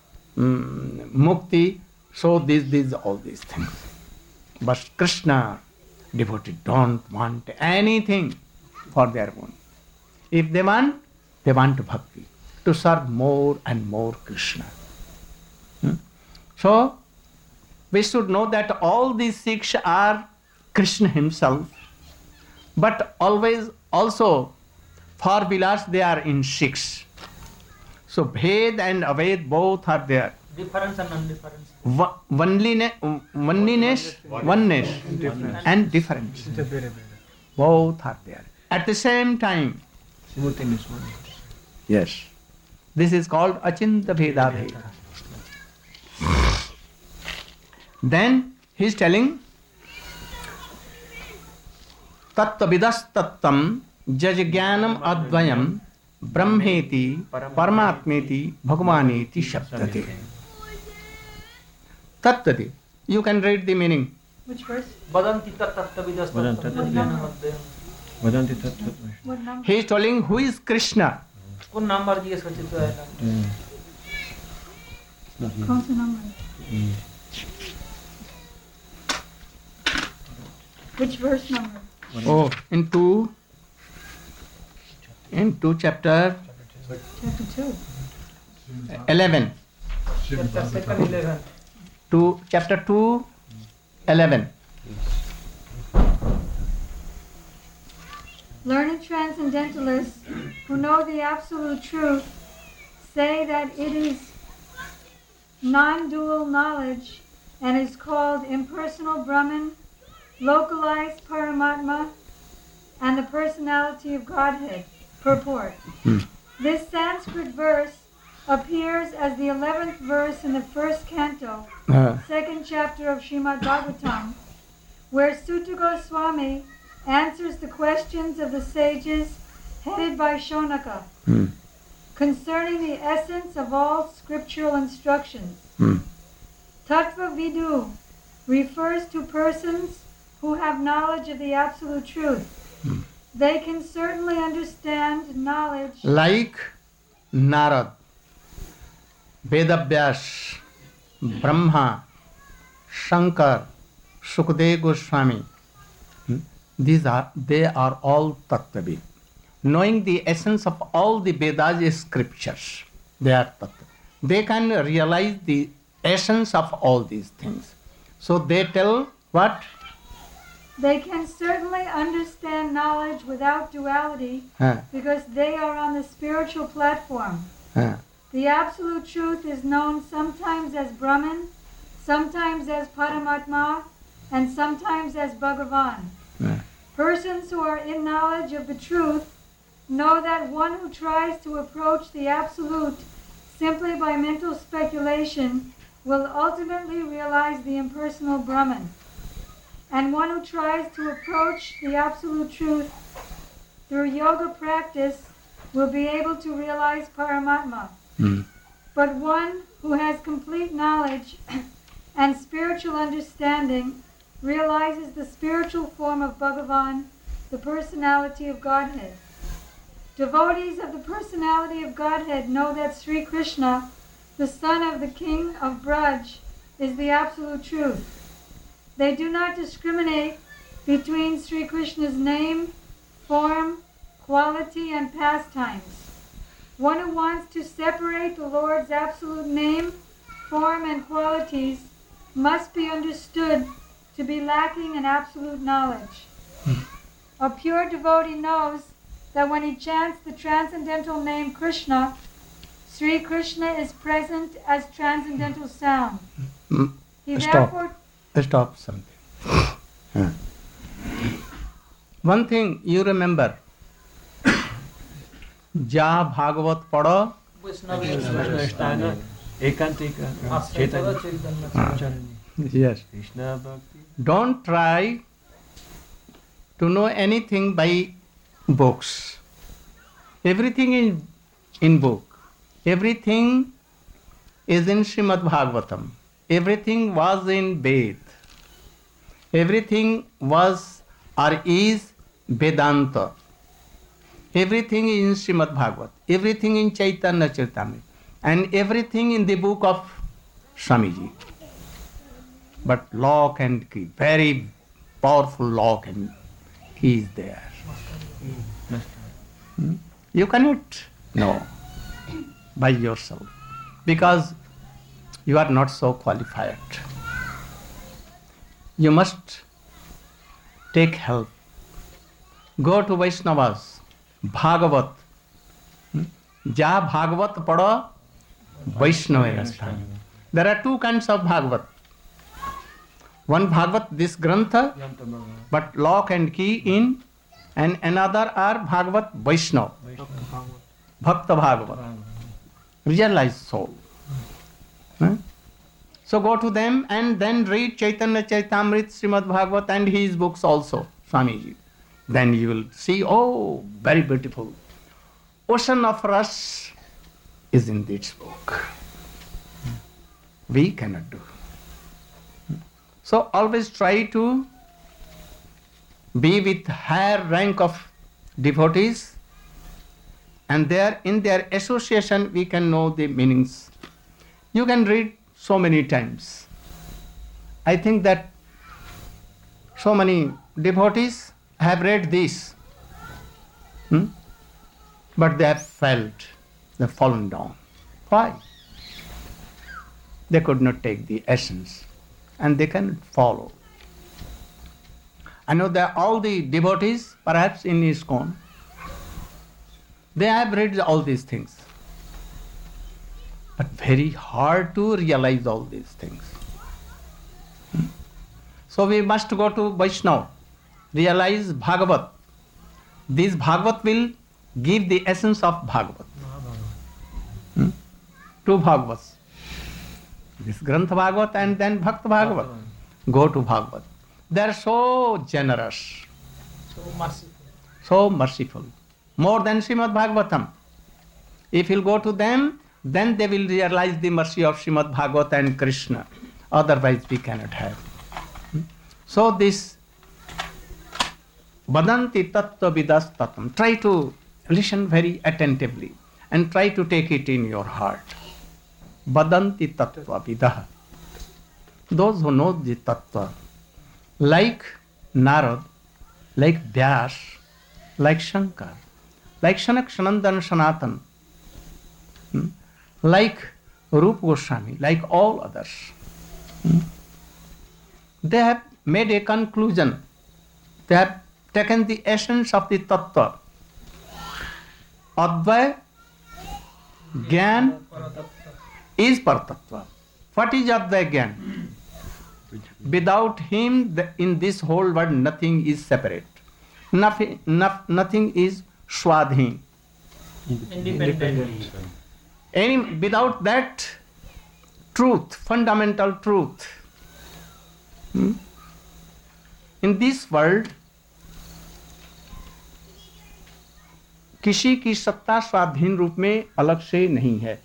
mukti. So all these things. But Krishna, devotee, don't want anything for their own. If they want bhakti, to serve more and more Krishna. So, we should know that all these six are Krishna himself, but always also for Vilas they are in six. So, Bhed and Aved both are there. Difference and non-difference. Oneness, and difference. Both are there. At the same time. Yes. This is called Achinta Bheda Bheda. Then he is telling Tattva Vidas Tattam Jajagyanam Advayam Brahmeti Paramatmeti Bhagavaneti Shabdate. Tattva. You can read the meaning. Which verse? Vadanti tattavidas What number? He is telling who is Krishna. कौन number दिए सोचित है कौन सा number? Which verse number? Oh, in 2 chapter Chapter 2. 11. second 11 Chapter 2, 11. Learned transcendentalists who know the absolute truth say that it is non-dual knowledge and is called impersonal Brahman, localized Paramatma, and the personality of Godhead. Purport. This Sanskrit verse appears as the 11th verse in the first canto, second chapter of Srimad Bhagavatam, where Sutta Goswami answers the questions of the sages headed by Shonaka concerning the essence of all scriptural instructions. Tattva Vidu refers to persons who have knowledge of the absolute truth. They can certainly understand knowledge Like Narad, Vedavyas, Brahma, Shankar, Sukadeva Goswami. They are all Tattvavid. Knowing the essence of all the Vedas scriptures, they are Tattva. They can realize the essence of all these things. So they tell what? They can certainly understand knowledge without duality because they are on the spiritual platform. The absolute truth is known sometimes as Brahman, sometimes as Paramatma, and sometimes as Bhagavan. Persons who are in knowledge of the truth know that one who tries to approach the absolute simply by mental speculation will ultimately realize the impersonal Brahman. And one who tries to approach the absolute truth through yoga practice will be able to realize Paramatma. But one who has complete knowledge and spiritual understanding realizes the spiritual form of Bhagavan, the personality of Godhead. Devotees of the personality of Godhead know that Sri Krishna, the son of the king of Braj, is the absolute truth. They do not discriminate between Sri Krishna's name, form, quality, and pastimes. One who wants to separate the Lord's absolute name, form, and qualities must be understood to be lacking in absolute knowledge. A pure devotee knows that when he chants the transcendental name Krishna, Sri Krishna is present as transcendental sound. He therefore... Stop something. One thing you remember, Ja Bhagavat Pada, Vaishnav Ekantika आश्रय करो Chaitanya. Chaitanya yes, Krishna Bhakti. don't try to know anything by books. Everything is in book. Everything is in Srimad Bhagavatam. Everything was in Ved. Everything was or is Vedanta. Everything is in Srimad Bhagavat. Everything in Chaitanya Charitamrita. And everything in the book of Swamiji. But lock and key, very powerful lock and key is there. You cannot know by yourself because you are not so qualified. You must take help. Go to Vaishnavas, Bhagavat. Ja Bhagavat Pada Vaishnava Rasthana. There are two kinds of Bhagavat. One Bhagavat, this Grantha, but lock and key in, and another are Bhagavat Vaishnava, Bhakta Bhagavat, realized soul. So go to them and then read Chaitanya Charitamrita, Srimad Bhagavat and his books also, Swamiji. Then you will see, oh, very beautiful. Ocean of Rus is in this book. We cannot do. So always try to be with higher rank of devotees, and there in their association we can know the meanings. You can read so many times. I think that so many devotees have read this, but they have failed, they have fallen down. Why? They could not take the essence and they can follow. I know that all the devotees, perhaps in ISKCON, they have read all these things. But very hard to realize all these things. So we must go to Vaishnava, realize Bhagavat. This Bhagavat will give the essence of Bhagavat. Two Bhagavats. This Grantha Bhagavat and then Bhakta Bhagavat. Go to Bhagavat. They are so generous, so merciful. More than Srimad Bhagavatam. If you go to them, then they will realize the mercy of Srimad Bhagavat and Krishna. Otherwise we cannot have. So this Vadanti Tattva Vidas Tattvam. Try to listen very attentively and try to take it in your heart. Vadanti Tattva Vidah. Those who know the Tattva, like Narad, like Vyas, like Shankar, like Shanak Sanandan Sanatan, like Rupa Goswami, like all others. They have made a conclusion. They have taken the essence of the Tattva. Advaya Gyan is Paratattva. What is Advaya Gyan? Without him, in this whole world, nothing is separate. Nothing is Swadhin. independent. Without that truth, fundamental truth, in this world, किसी की सत्ता स्वाधीन रूप में अलग से नहीं है.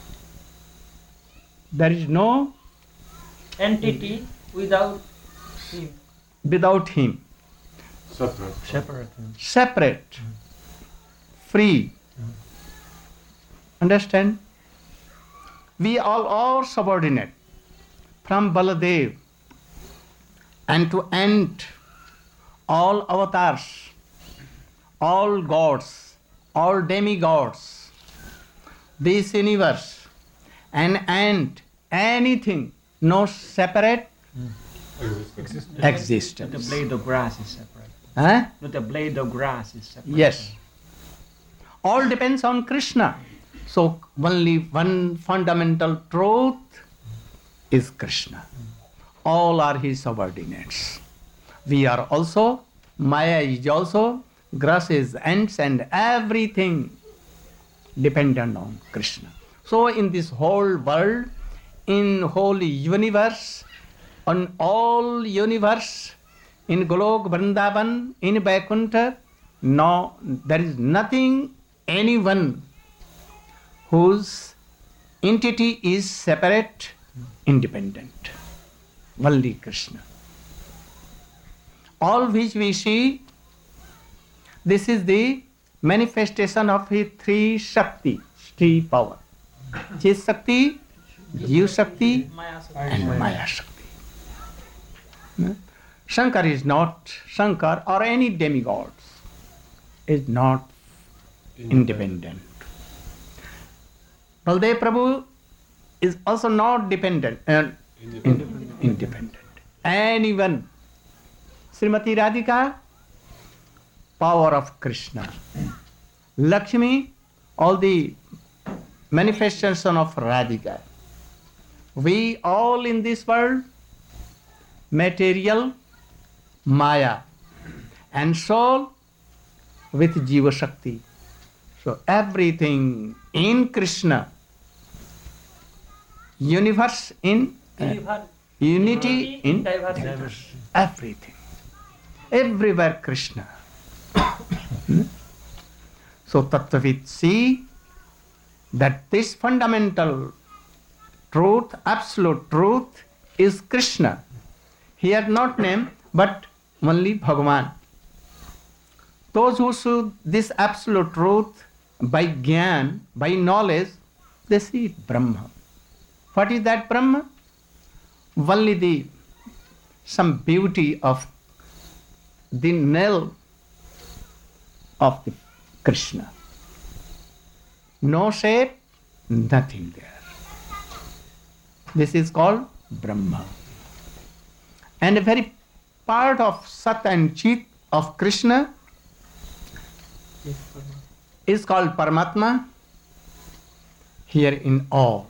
There is no Entity without without him, Separate. separate, free. Understand? We all are subordinate from Baladev, and to end all avatars, all gods, all demigods, this universe, and end anything, no separate existence. The blade of grass is separate. Huh? Not the blade of grass is separate. Yes. All depends on Krishna. So only one fundamental truth is Krishna. All are his subordinates. We are also, Maya is also, grass is ants and everything dependent on Krishna. So in this whole world, in whole universe, on all universe, in Golok, Vrindavan, in Vaikuntha, no, there is nothing, anyone whose entity is separate, independent. Only Krishna. All which we see, this is the manifestation of his three Shakti, three power. Chit Shakti, Jiv Shakti, and Maya Shakti. Shankar is not, Shankar or any demigods is not independent. Baldev Prabhu is also not dependent, independent. Anyone. Srimati Radhika, power of Krishna. Lakshmi, all the manifestation of Radhika. We all in this world, material, Maya, and soul with Jiva Shakti. So everything in Krishna, universe in unity in diversity. Everything. Everywhere Krishna. So Tattvavid see that this fundamental truth, absolute truth is Krishna. Here not name, but only Bhagavan. Those who see this absolute truth by Gyan, by knowledge, they see it Brahma. What is that Brahma? Only some beauty of the nail of the Krishna. No shape, nothing there. This is called Brahma. And a very part of Sat and Chit of Krishna is called Paramatma here in all.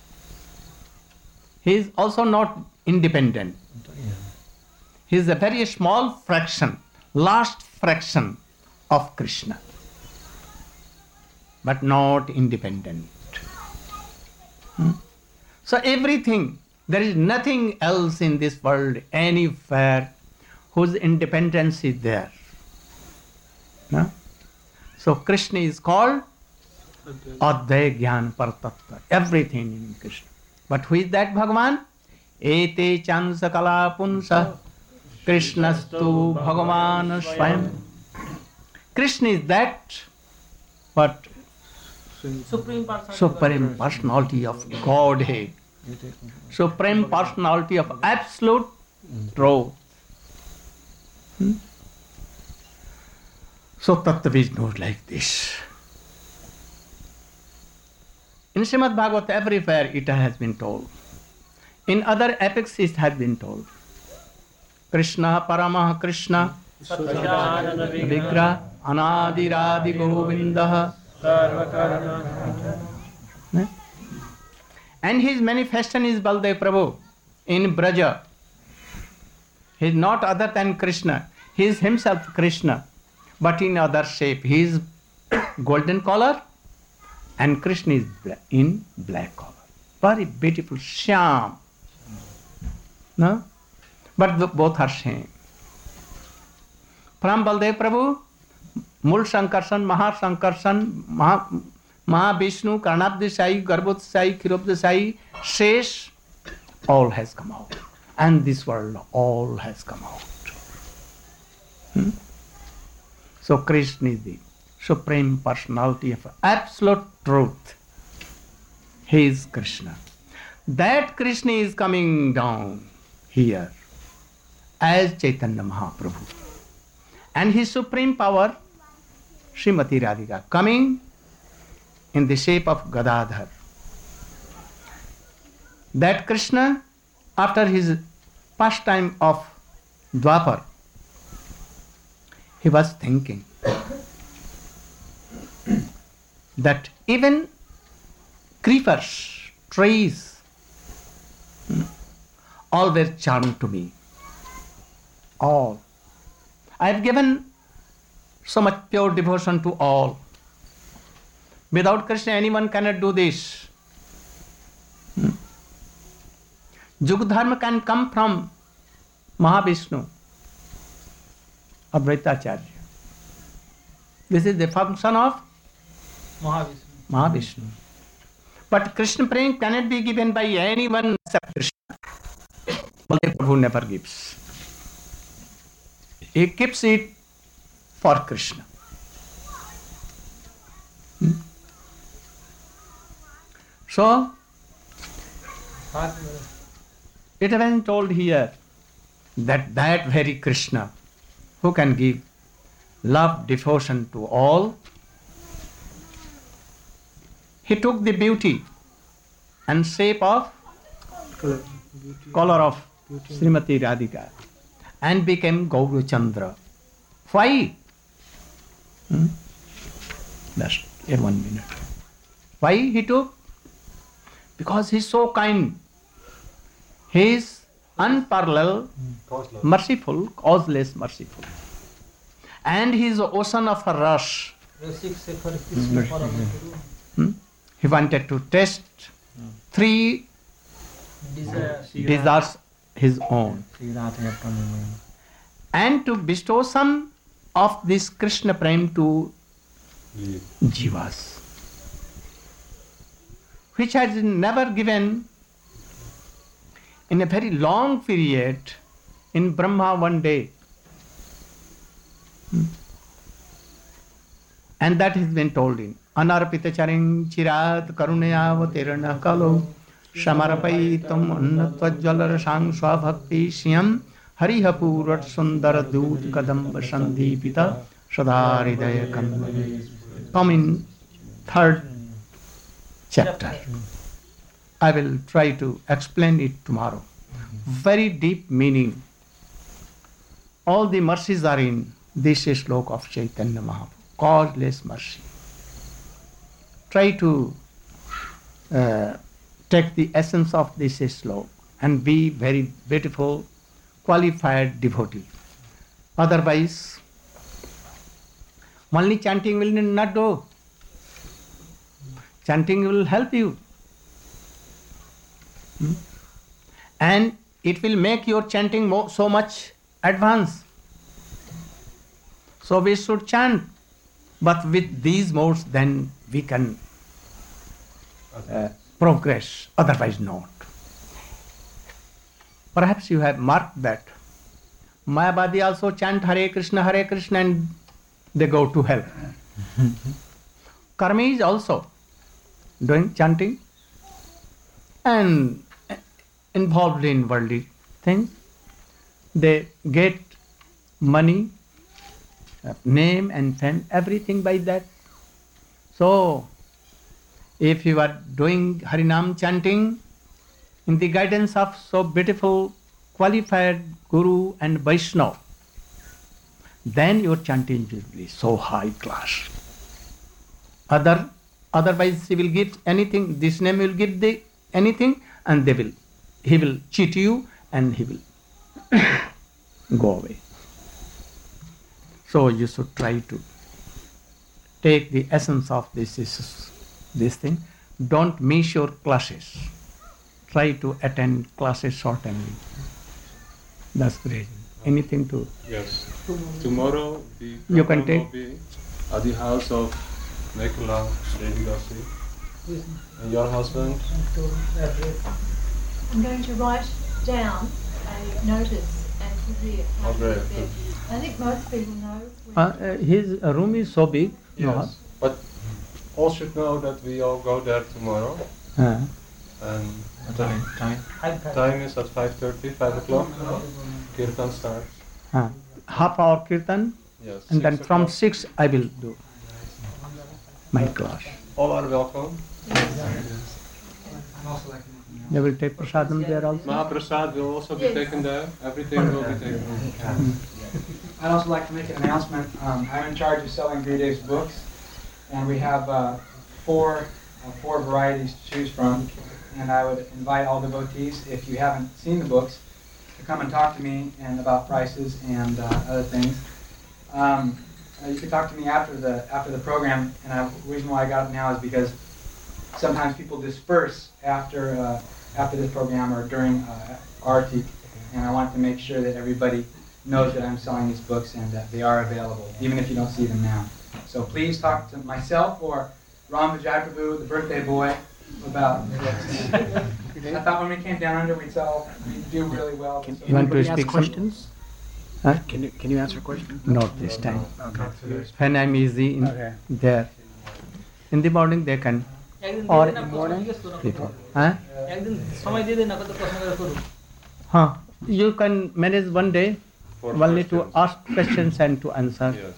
He is also not independent. He is a very small fraction, last fraction of Krishna, but not independent. So everything, there is nothing else in this world, anywhere, whose independence is there. No? So Krishna is called Advaya Jnana Paratattva, everything in Krishna. But who is that Bhagavan? Ete chansa kala punsa Krishnastu Bhagavan Swayam. Krishna is that, but Supreme Personality of Godhead. Supreme Personality of Absolute Truth. So Tattvavid knows like this. In Srimad Bhagavatam, everywhere it has been told. In other epics it has been told. Krishna Paramah Krishna Vigra Anadiradi Govindah. And his manifestation is Baldev Prabhu in Braja. He is not other than Krishna. He is himself Krishna, but in other shape. He is golden color and Krishna is in black color. Very beautiful, Shyam. No? But both are same. From Baldev Prabhu, Mul Sankarshan, Maha Sankarshan, Maha Vishnu, Karnabdesai, Garbhodesai, Khirodesai, Shesh, all has come out. and this world all has come out. So Krishna is the Supreme Personality of Absolute Truth. He is Krishna. That Krishna is coming down here as Chaitanya Mahaprabhu. And his supreme power, Srimati Radhika, coming in the shape of Gadadhar. That Krishna, after his pastime of Dwapar, he was thinking that even creepers, trees, all were charmed to me. All. I have given so much pure devotion to all. Without Krishna, anyone cannot do this. Yug-dharma can come from Mahavishnu, Advaitacharya. This is the function of Mahavishnu. But Krishna Prem cannot be given by anyone except Krishna. Baladev Prabhu never gives. He keeps it for Krishna. So, it has been told here that that very Krishna who can give love, devotion to all, he took the beauty and shape of color of Srimati Radhika and became Gaura Chandra. Why? Just here 1 minute. Why he took? Because he is so kind. He is unparalleled, merciful, causeless, merciful. And he is the ocean of a rush. He wanted to test 3 desires his own and to bestow some of this Krishna Prem to Jivas, which has never given in a very long period in Brahma one day. And that has been told in Anarpita Charing Chirat Karunayavatirana Kalo Shamarapaitam Unnatvajalar Sang Swabhakti Shyam Harihapurat Sundara Dut Kadamba Sandipita Sadaridaya Kandva. Come in 3rd chapter. I will try to explain it tomorrow. Very deep meaning. All the mercies are in this sloka of Chaitanya Mahaprabhu. Causeless mercy. Try to take the essence of this sloka and be very beautiful, qualified devotee. Otherwise, only chanting will not do. Chanting will help you. And it will make your chanting so much advanced. So we should chant. But with these modes, then we can progress. Otherwise, not. Perhaps you have marked that. Mayavadi also chant Hare Krishna, and they go to hell. Karmi is also doing chanting and involved in worldly things. They get money, name and fame, everything by that. So, if you are doing Harinam chanting in the guidance of so beautiful, qualified Guru and Vaishnava, then your chanting will be so high class. Otherwise, he will give anything, this name will give the anything, and he will cheat you and he will go away. So you should try to take the essence of this thing. Don't miss your classes. Try to attend classes certainly. That's great. Anything to? Yes. Tomorrow the You can program take. will be at the house of Mekula Devi Gossi and your husband. I'm going to write down I notice and to hear. Oh, great. I think most people know. His room is so big. Yes. But all should know that we all go there tomorrow. No? And Time. time is at 5:30, 5 o'clock. Kirtan starts. Half hour kirtan, Yes. and then 6 from o'clock. 6 I will do my class. All are welcome. They will take prasadam there also. Mahaprasad will also be taken there. Everything will be taken. I'd also like to make an announcement. I'm in charge of selling Gurudev's books, and we have four varieties to choose from. And I would invite all devotees, if you haven't seen the books, to come and talk to me and about prices and other things. You can talk to me after the program, and the reason why I got it now is because sometimes people disperse after this program or during Arati, and I want to make sure that everybody knows that I'm selling these books and that they are available, even if you don't see them now. So please talk to myself or Ram Vijay Prabhu, the birthday boy, about the books. I thought when we came down under, we'd do really well. You want to Anybody ask speak questions? Huh? Can you answer questions? Not this time. Okay. When I'm easy in Okay. there. In the morning they can. Or in morning before. Huh? You can manage one day For only to questions. ask questions and to answer. Yes.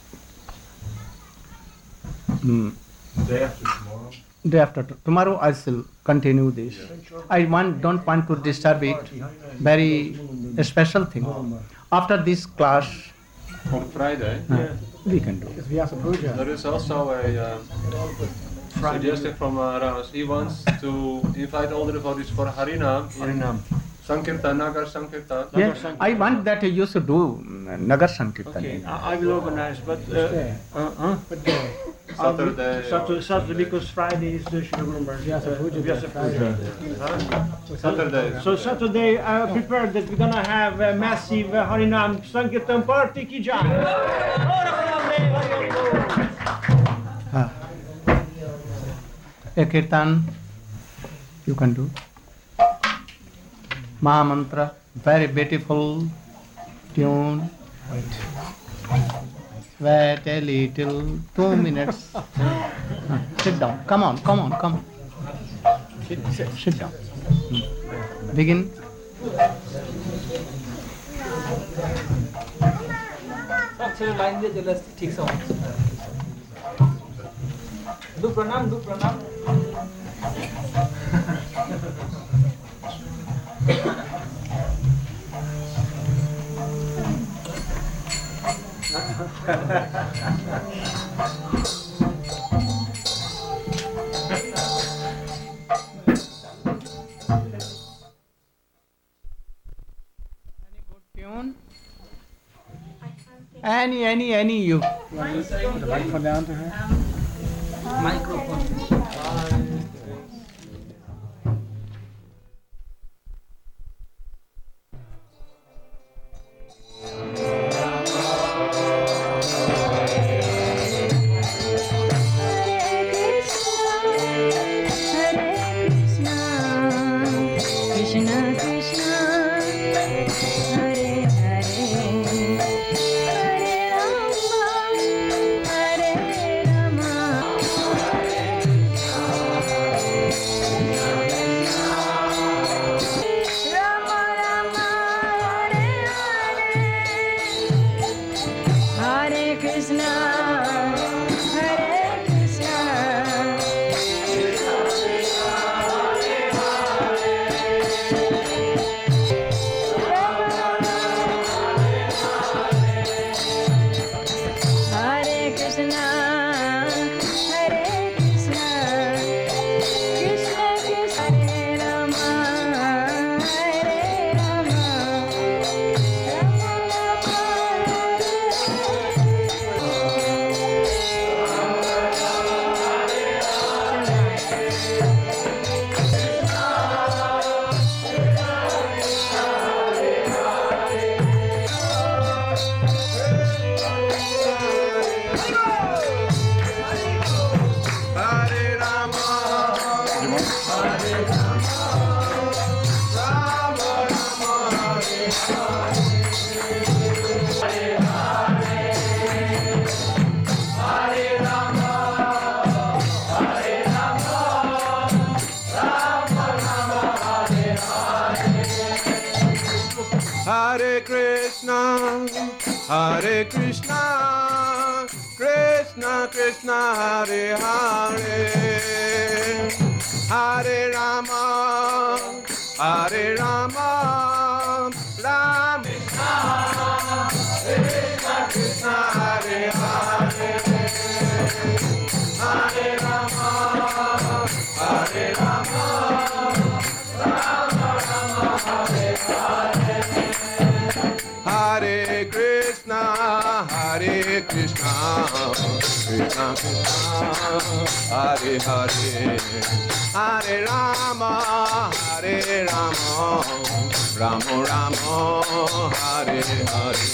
Day after tomorrow. Day after tomorrow I shall continue this. I don't want to disturb it. Very special thing. After this class On Friday, we can do. Vyasa Puja. there is also a suggestion from Ras. He wants to invite all the devotees for Harinam in Sankirtan, Nagar Sankirtan. Yeah, I want that you should do Nagar Sankirtan. Okay, I will organize, but What day? Saturday. Saturday because Friday is the Shri Guru Maharaj. Vyasa Puja. Vyasa Puja. Saturday. So Saturday, I prepared that we're gonna have a massive Harinam Sankirtan party ki jai. A kirtan you can do. Maha Mantra, very beautiful tune. Wait a little, 2 minutes. Sit down. Come on. Sit down. Begin. Do pranam. Tune? Any you. The microphone down to her. Krishna, Hare Krishna, Krishna Krishna, Hare Hare, Hare Rama, Hare Rama, Ram Krishna, Krishna Krishna, Hare Hare, Hare Rama, Hare Rama, Rama Rama, Hare Hare, Hare Krishna, Hare Krishna, Krishna Krishna, Hare Hare, Hare Rama, Hare Rama, Rama Rama, Hare Hare.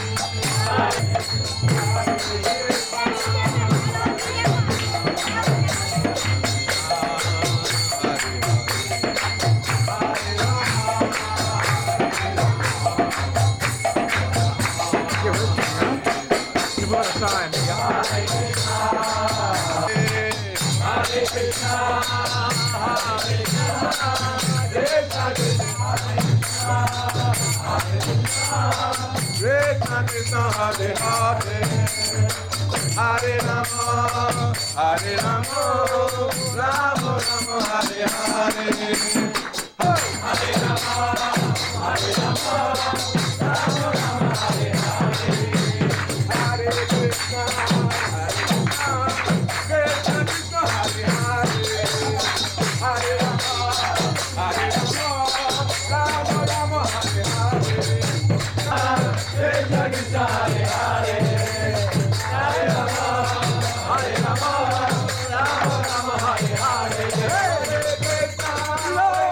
Krishna Krishna, Hare Hare, Hare Rama, Hare Rama, Rama Rama, Hare Hare, Hare Rama, Hare Rama, Rama Rama, Hare Hare, Hare Krishna, Hare Krishna, Krishna Krishna, Hare Hare, Hare Rama, Hare Rama, Rama Rama, Hare Hare, Krishna Krishna, Hare Hare, Hare Rama, Hare Rama, Rama Rama, Hare Hare, Hare Krishna, Hare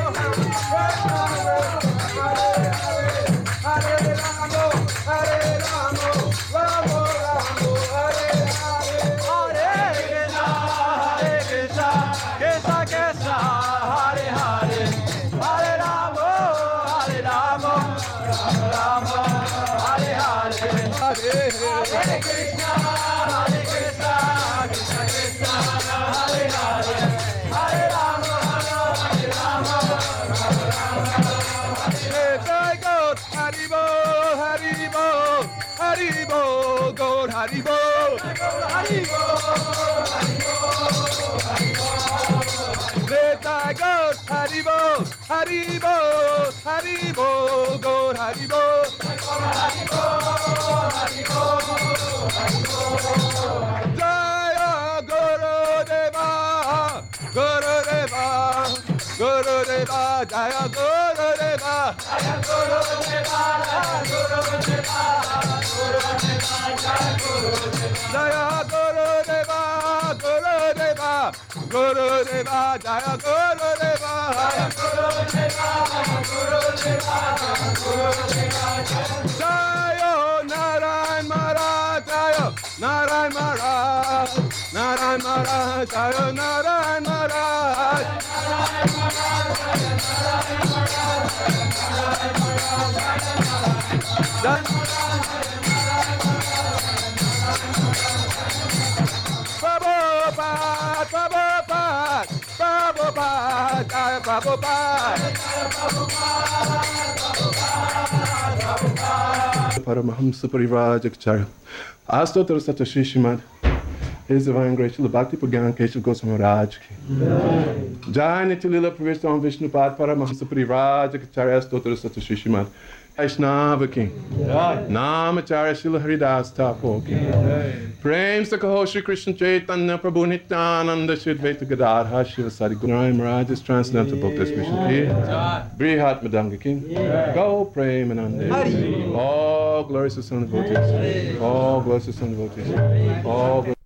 Rama, Hare Rama, Rama Rama, Hare Hare, Hare Krishna, Krishna Krishna, Hare Hare, Hare Rama, Hare Rama, Rama Rama, Hare Hare, Hare Krishna, Krishna Krishna, Hare Hare, Hare Rama, Hare Rama, Rama Rama, Hare God, Haribo, Haribo, Haribo, God, Haribo, Haribo, let I go, Haribo, Haribo, Haribo, God, Haribo, Haribo, Haribo, Jaya Gurudeva, Gurudeva, Gurudeva, Jaya Gurudeva, Jaya Gurudeva, Gurudeva, Gurudeva, Jaya Gurudeva, Gurudeva, Gurudeva, Jaya Gurudeva, Jaya Gurudeva, Gurudeva, Gurudeva, Jaya Narayan Maharaj, Jaya Narayan Maharaj, Narayan Maharaj, Jaya Narayan Maharaj, Prabhupada, Prabhupada, Prabhupada, Jaya Prabhupada, Paramahamsa Parivrajacharya, Astotra Sata Shri Srimad, His Divine Grace, Srila Bhakti Pragyan Keshav Goswami Maharaj ki. Jai Nitya Lila Pravishtam Vishnupad Paramahamsa Parivrajacharya, Astotra Sata Shri Srimad, Vaishnava ki. Namacharya Srila Haridas Thakur ki. Prem Sakaho Shri Krishna Chaitanya Prabhu Nityananda Shri Advaita Gadadhar Shiva Sari Guru Maharaj's Transcendental Book Mission ki. Brihat Madanga ki. Go Premanande. All glories to Son devotees. All glories to Son devotees. All glories.